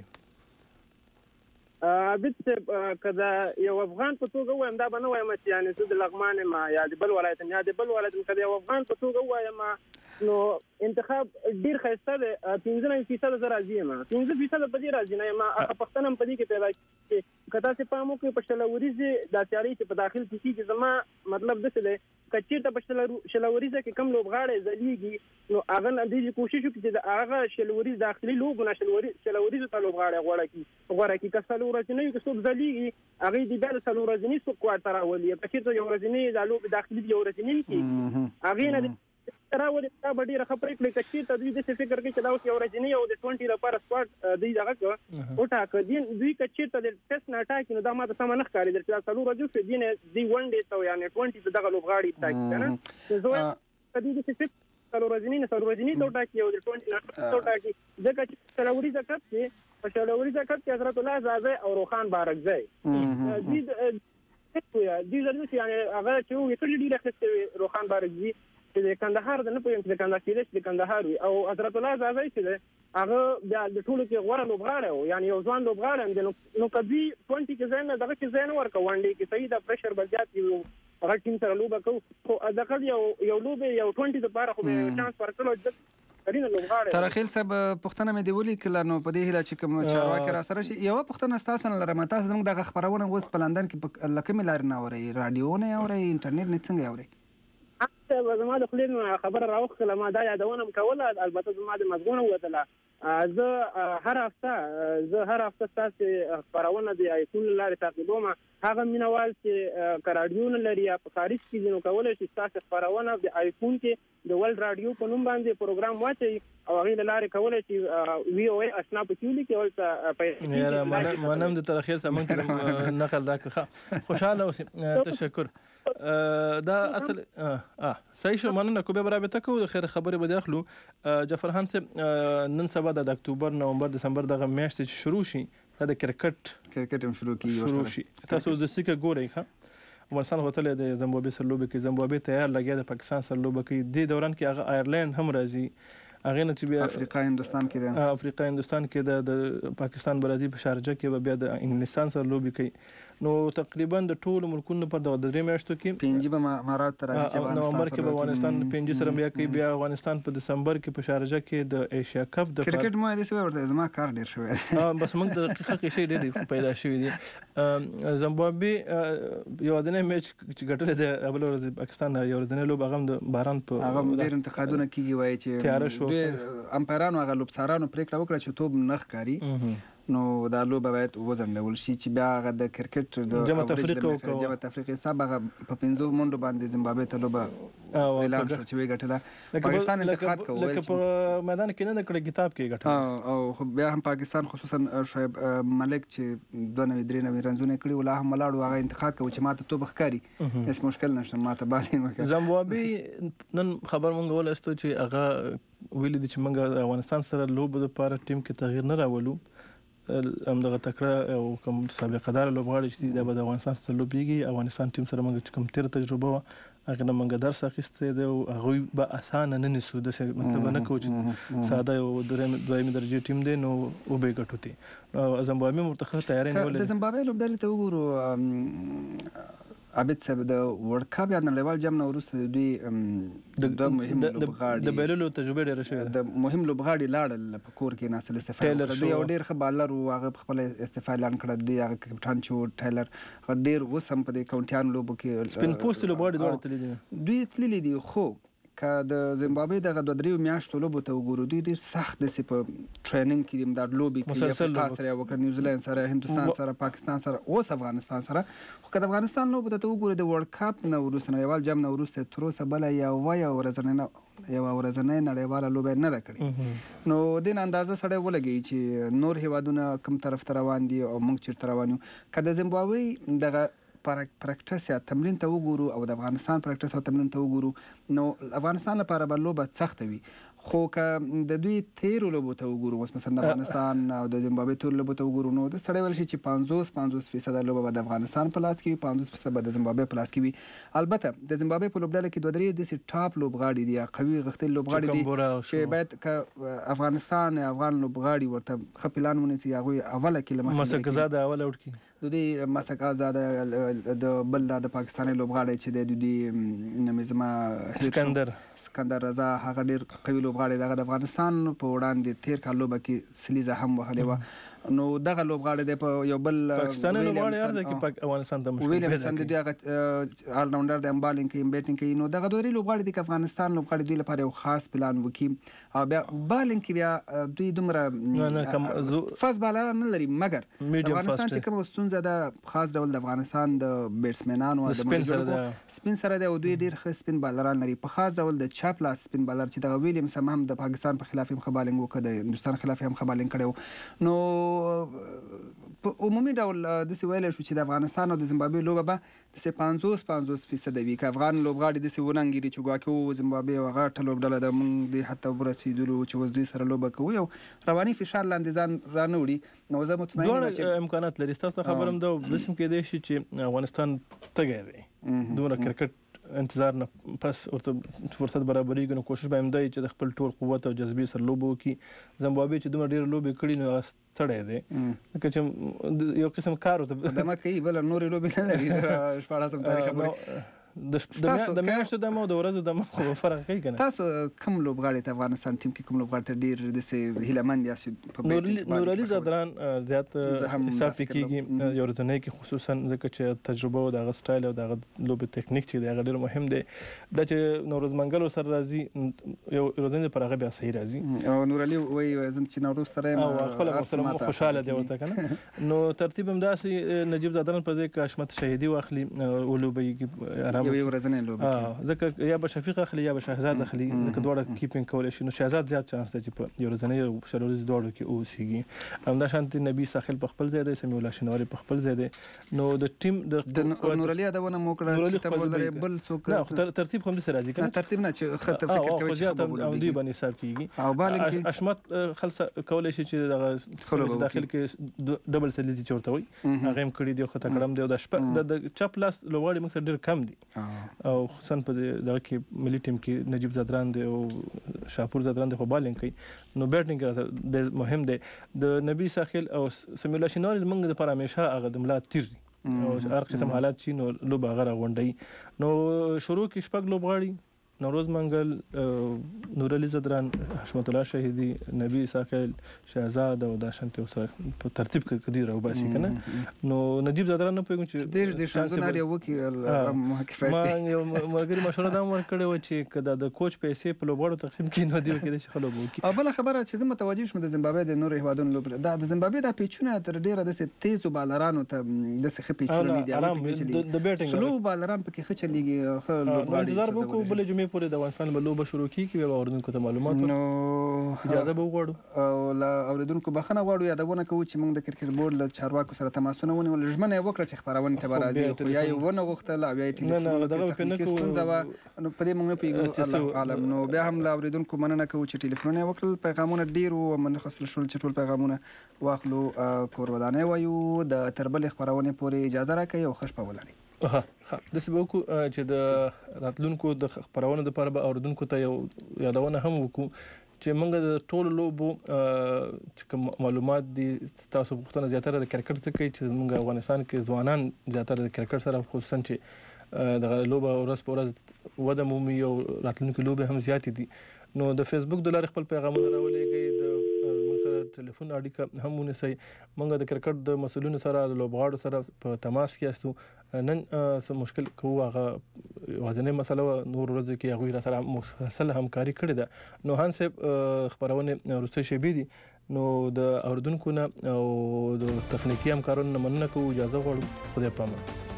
عابد صاحب که د یو افغان په توګه ووایم دا به نه وایم چې یعنې زه د لغمان یم یا د بل ولایت یم یا د بل ولایت یم که د یو افغان په توګه ووایم نو انتخاب ډېر ښایسته دی پنځه نوي فیصده زه راضي یم پنځه فیصده په دې راضي نه یم هغه پوښتنه هم په دې کې پیدا کېږي که تاسې پام وکړئ په شله ورځې دا سیالۍ چې په داخل کې کېږي زما مطلب داسې دی که چېرته په شله ورځه کې کم لوبغاړی ځلیږي نو هغه نه دې کوشش وکړي چې د هغه شله ورځ داخلي لوبو نه شله ورځو ته لوبغاړی غوره کړي غوره کړي که څلور ورځنۍ که څوک ځلیږي هغوی دې بیا د څلور ورځني سکواډ ته راولي که چېرته یو ورځنۍ دا لوبې داخلي یو ورځنۍ کېږي هغې نه راولي دا به ډېره ښه پرېکړه که چېرته دوی داسې فکر کوي چې دا اوس یو ورځنۍ او د ټونټي لپاره سکواډ دوی دغه کړه وټاکه دوی که چېرته د ټسټ نه ټاکي نو دا ماته سمه نه ښکارېدل چې دا څلور ورځو شوې دوی نه دوی ون ډې ته یعنې ټونټي ته دغه لوبغاړي ټاکي که نه نو زه وایم که دوی داسې فکر څلور ورځنۍ نه څلور ورځنۍ ته وټاکي او د ټونټي نه ته وټاکي ځکه چې شله ورځه کپ کې په شله ورځه کپ کې حضرت الله زازی او روخان بارکزی دوی دوی ضروري چې یعنې هغه چې وې کړي ډېرې اخیستې وې روخان بارکزي چې د کندهار د نه پوهېږم چې د کندهار کېدای شي د کندهار وي او حضرت الله زازی چې دی هغه بیا د ټولو کې غوره لوبغاړی و یعنې یو ځوان لوبغاړی هم دی نو که دوی ټونټي کې ځای نه دغه کې ځای نه ورکوه ون ډې کې صحیح ده پرېشر به زیات وي هغه ټیم سره لوبه کوو خو حداقل یو یو لوبې یو ټونټي دپاره خو به یو چانس ورکړو ترخیل صاحب پوښتنه مې دې ولیکله نو په دې هیله چې کوم چارواکي را سره شي یوه پوښتنه ستاسو نه لرم تاسو زموږ دغه خپرونه اوس په لندن کې له کومې لارې نه اورئ راډیو نه یې اورئ انټرنېټ نه څنګه اورئ زما د خولې نه خبره راوښکله ما دا یادونه م کوله البته زما د مضمونه ووتله زه هر هفته زه هر هفته ستاسې خپرونه د آیفون له لارې تعقیبوم هغه مینوال چې که راډیو نه لري یا په خارج کې دي نو کولی شي ستاسې خپرونه د آیفون کې د ولډ راډیو په نوم باندې پروګرام واچوي او هغې له لارې کولی شي وي او اے اشنا پکې ولیکي ولته منم د ترخیل څخه موږ ته نقل راکړه خوشحاله اوسې تشکر دا اصل صحیح شو مننه کو به رابطه کوو د خیر خبرې به داخلو جعفرخان صاحب نن سبا د اکتوبر نومبر دسمبر دغه میاشتې چې شروع شي دا د کرکټ کرکټ هم شروع کیږي شروع شي تاسو اوس د سکه ګورئ ښه افغانستان هوتل د زمبابوې سره لوبه کوي زمبابوې تیار لګیا د پاکستان سره لوبه کوي د دوران کې هغه آیرلینډ هم راځي هغه نه چې بیا افریقا هندوستان کې ده افریقا هندوستان کې د پاکستان برازیل په شارجه کې بیا د انګلستان سره لوبي کوي نو تقریبا د ټولو ملکونو په دغه درې میاشتو کې پنځه به امارات ته راځي چې نومبر کې به افغانستان پنځه سره بیا کوي بیا افغانستان په دسمبر کې په شارجه کې د ایشیا کپ د کرکټ مو دې څه ورته زما کار ډیر شوی ها بس موږ د حقیقت شي ډېر پیدا شوی دي زمبابوې یو دنه میچ چې ګټل دی ابل ورځ پاکستان یو دنه لوب هغه د باران په هغه ډیر انتقادونه کیږي وایي چې تیار شو امپایرانو هغه لوبسارانو پریکړه وکړه چې توپ نه ښکاري نو دا لوبه باید وځنډول شي چې بیا هغه د کرکټ د جمع تفریق وکړو جمع تفریق حساب هغه په پنځو منډو باندې زمبابوې ته لوبه اعلان شو چې وی ګټله پاکستان انتقاد کوي لکه په میدان کې نه کړه کتاب کې ګټه او خو بیا هم پاکستان خصوصا شعیب ملک چې دوه نوي درې نوي رنزونه کړي ولا هم ولاړ هغه انتقاد کوي چې ماته توپ ښکاري هیڅ مشکل نشته ماته باندې وکړه زمبابوې نن خبر مونږ ولستو چې هغه ویل دي چې مونږ افغانستان سره لوبه لپاره ټیم کې تغییر نه راولو هم دغه تکړه او کوم سابقه دار لوبغاړي چې د افغانستان سره لوبيږي افغانستان ټیم سره موږ کوم تیر تجربه هغه نه موږ درس اخیسته دی او هغه به اسانه نه نسو د مطلب نه کوم چې ساده او دویمه درجه ټیم دی نو او به ګټوتی زمبابوې مرتخه تیاری نه ولې د زمبابوې لوبډلې ته وګورو عابد صاحب د ورلد کپ یا نړیوال جام نه وروسته د دوی د مهم لوبغاړي د بایللو تجربه ډېره شوې د مهم لوبغاړي لاړل په کور کې ناستل استعفا وکړه. دوی یو ډېر ښه بالر و، هغه په خپله استعفا اعلان کړه. دوی هغه کپټان چې و ټایلر هغه ډېر اوس هم په دې کاونټیانو لوبو کې سپین پوستې لوبغاړي دواړه تللي دي. دوی تللي دي، خو که د زیمبابوې دغه دوه دریو میاشتو لوبو ته وګورو، دوی ډېر سخت داسې په ټریننګ کې دي، دا لوبې کوي، افریقا سره یې وکړه، نیوزیلینډ سره، هندوستان سره، پاکستان سره، اوس افغانستان سره. خو که د افغانستان لوبو ته ته وګورې د ورلد کپ نه وروسته، نړیوال جام نه وروسته تر اوسه بله یوه یوه ورځنۍ یوه ورځنۍ نړیواله لوبه یې نه ده کړې. نو دې نه اندازه سړی ولګوي چې نور هېوادونه کوم طرف ته روان دي او موږ چېرته روان یو. که د زیمبابوې دغه پریکټس یا تمرین ته وګورو او د افغانستان پریکټس او تمرین ته وګورو، نو افغانستان لپاره به لوبه سخته وي. خو که د دوی تیرو لوبو ته وګورو، اوس مثلا د افغانستان او د زیمبابوې تیرو لوبو ته وګورو، نو د سړی ویلی شي چې پنځوس پنځوس فیصده لوبه به د افغانستان په لاس کې وي، پنځوس فیصده به د زیمبابوې په لاس کې وي. البته د زیمبابوې په لوبډله کې دوه درې داسې ټاپ لوبغاړي دي یا قوي غښتلي لوبغاړي دي چې باید که افغانستان یا افغان لوبغاړي ورته ښه پلان ونیسي، هغوی اوله کې له مخکې مسکزاده اوله اوټ کړي. د دوی مسکزاده د بل د پاکستاني لوبغاړی چې دی د دوی نوم یې زما سکندر سکندر رضا، هغه ډېر قوي لوبغاړی. دغه د افغانستان په وړاندې تېر کال لوبه کې سلیزه هم وهلې وه. نو دغه لوبغاړی دی په یو بل پاکستاني لوبغاړی هر ځای کې افغانستان ته مشکل ویلیمسن د دوی هغه آل راونډر دی، هم بالینګ کوي هم بیټینګ کوي. نو دغه دوه درې لوبغاړي دي که افغانستان لوبغاړي دوی لپاره یو خاص پلان وکړي او بیا بالینګ کې بیا دوی دومره فاست بالران نه لري، مګر د افغانستان چې کومه ستونزه ده خاص ډول د افغانستان د بیټسمنانو د سپین سره دی او دوی ډېر ښه سپین بالران لري، په خاص ډول د چپ لاس سپین بالر چې دغه ویلیمس هم د پاکستان په خلاف هم ښه بالینګ وکړه، د هندوستان خلاف هم ښه بالینګ کړی و. نو په عمومي ډول داسې ویلی شو چې د افغانستان او د زیمبابوې لوبه به داسې پنځوس پنځوس فیصده وي. که افغان لوبغاړي داسې وننګېري چې ګواکې و زیمبابوې یوه غټه لوبډله ده، موږ دې حد ته ورسېدلو چې اوس دوی سره لوبه کوو، یو رواني فشار لاندې ځان را نه وړي. نو زه مطمئن یم چې امکانات لري. ستاسو خبره هم ده، داسې هم کېدای شي چې افغانستان تږی دی، دومره کرکټ انتظار نه پس ورته فرصت برابرېږي، نو کوشش به هم دی چې د خپل ټول قوت او جذبې سره لوبه وکړي. زیمبابوې چې دومره ډېرې لوبې کړي نو هغه ستړی دی، ځکه چې یو قسم کار ورته دمه کوي، بله نورې لوبې نه لري. شپاړسم تاریخ خبرې د میاشتو دمه او د ورځو دمه خو فرق کوي که نه. تاسو کوم لوبغاړي ته افغانستان ټیم کې کوم لوبغاړي ته ډېر داسې هیلهمند یاست په بیټینګ؟ نورعلي زادران زیات حساب پې کېږي یو ورځنۍ کې، خصوصا ځکه چې تجربه او د هغه سټایل او د هغه لوبې تکنیک چې دی هغه ډېر مهم دی. دا چې نوروز منګل سره راځي یو ورځنۍ پر هغه بیا صحیح راځي. او نورعلي وایي چې نوروز سره یم خپله خوشحاله دی ورته که نه. نو ترتیب هم داسې نجیب زادران په ځای که حشمت شهیدي واخلي ولوبوي آرام یو ورځنۍ لوبه کې، ځکه یا به شفیق اخلي یا به شهزاد اخلي، ځکه دواړه کیپینګ کولی شي. نو شهزاد زیات چانس دی چې په یو ورځنۍ او شلوریز دواړو کې واوسېږي. همدا شانتې نبي ساحل په خپل ځای دی، سمیع الله شنواري په خپل ځای دی. نو د ټیم د نورعلي یادونه مو کړه چې ته ولرې بل څوک نه ترتیب خو همداسې راځي که نه، ترتیب نه چې ښه فکر کوي چې ښه به ولوبېږي، دوی باندې حساب کېږي. او بالینګ کې حشمت خلص کولی شي چې دغه داخل کې ډبل سلیزي چې ورته وایي هغه هم کړي دي، خو تکړه دی. او د شپه د چپ لاس لوبغاړي موږ سره ډېر کم دي، او خصوصا په دغه کې ملي ټیم کې نجیب زادران دی او شاپور زادران دی، خو بالینګ کوي. نو بیټینګ ډېر مهم دی. د نبي ساحل او سمیع الله شنواري زموږ دپاره همیشه هغه د ملا تیر دي، او هر قسم حالات شي نو لوبه هغه راغونډوي. نو شروع کې شپږ لوبغاړي: نوروز منګل، نورعلي زادران، حشمت الله شهیدي، نبي ساحل، شهزاد او دا شانتې ورسره په ترتیب کې کدي راوباسي که نه. نو نجیب زادران نه پوهېږم چې ډېر ډېر شانسونه هر یو وکړي. ما یو ملګري مشوره دا هم ورکړې وه چې که دا د کوچ پیسې په لوبغاړو تقسیم کړي نو دوی کېدای شي ښه لوبه وکړي. او بله خبره چې زه متوجه شوم د زیمبابوې د نورو هېوادونو لوبې، دا د زیمبابوې دا پیچونه تر ډېره داسې تیزو بالرانو ته داسې ښه پیچونه نه دي، د بیټینګ سلو بالران پکې ښه چلېږي، ښه لوبغاړي. انتظار به وکړو بلې جمعې پورې د افغانستان به لوبه شروع کېږي، بیا به اورېدونکو ته معلومات نو اجازه به وغواړو او له اورېدونکو بښنه غواړو. یادونه کوو چې موږ د کرکټ بورډ له چارواکو سره تماسونه ونیول، ژمنه یې وکړه چې خپرونې ته به راځي، خو یا یې ونه غوښتل او یا یې ټلیفوني ستونزه وه، نو په دې موږ نه پوهېږو، الله اعلم. نو بیا هم له اورېدونکو مننه کوو چې ټلیفونونه یې وکړل، پیغامونه ډېر وو، منحصر شول چې ټول پیغامونه واخلو. کور ودانۍ وایو د تر بلې خپرونې پورې اجازه راکوئ او ښه شپه ولرئ. ها ها داسې به وکړو چې د راتلونکو د خپرونو دپاره به اورېدونکو ته یو یادونه هم وکړو چې موږ د ټولو لوبو چې کوم معلومات دي تاسو پوښتنه زیاتره د کرکټ څخه کوي چې موږ افغانستان کې ځوانان زیاتره د کرکټ سره خصوصا چې د لوبه ورځ په ورځ وده مومي او راتلونکي لوبه هم زیاتې دي. نو د فیسبوک د لارې خپل پیغامونه راولېږئ، د موږ سره ټلیفون اړیکه هم ونیسئ. موږ د کرکټ د مسؤلینو سره د لوبغاړو سره په تماس کې یاستو. نن څه مشکل کوو هغه یوازینۍ مسله وه، نور ورځو کې هغوی را سره مفصل همکاري کړې ده. نو هان صاحب خپرونې وروستۍ شیبې دي، نو د اورېدونکو نه او د تخنیکي همکارانو نه مننه کوو، اجازه غواړو. خدای پامان.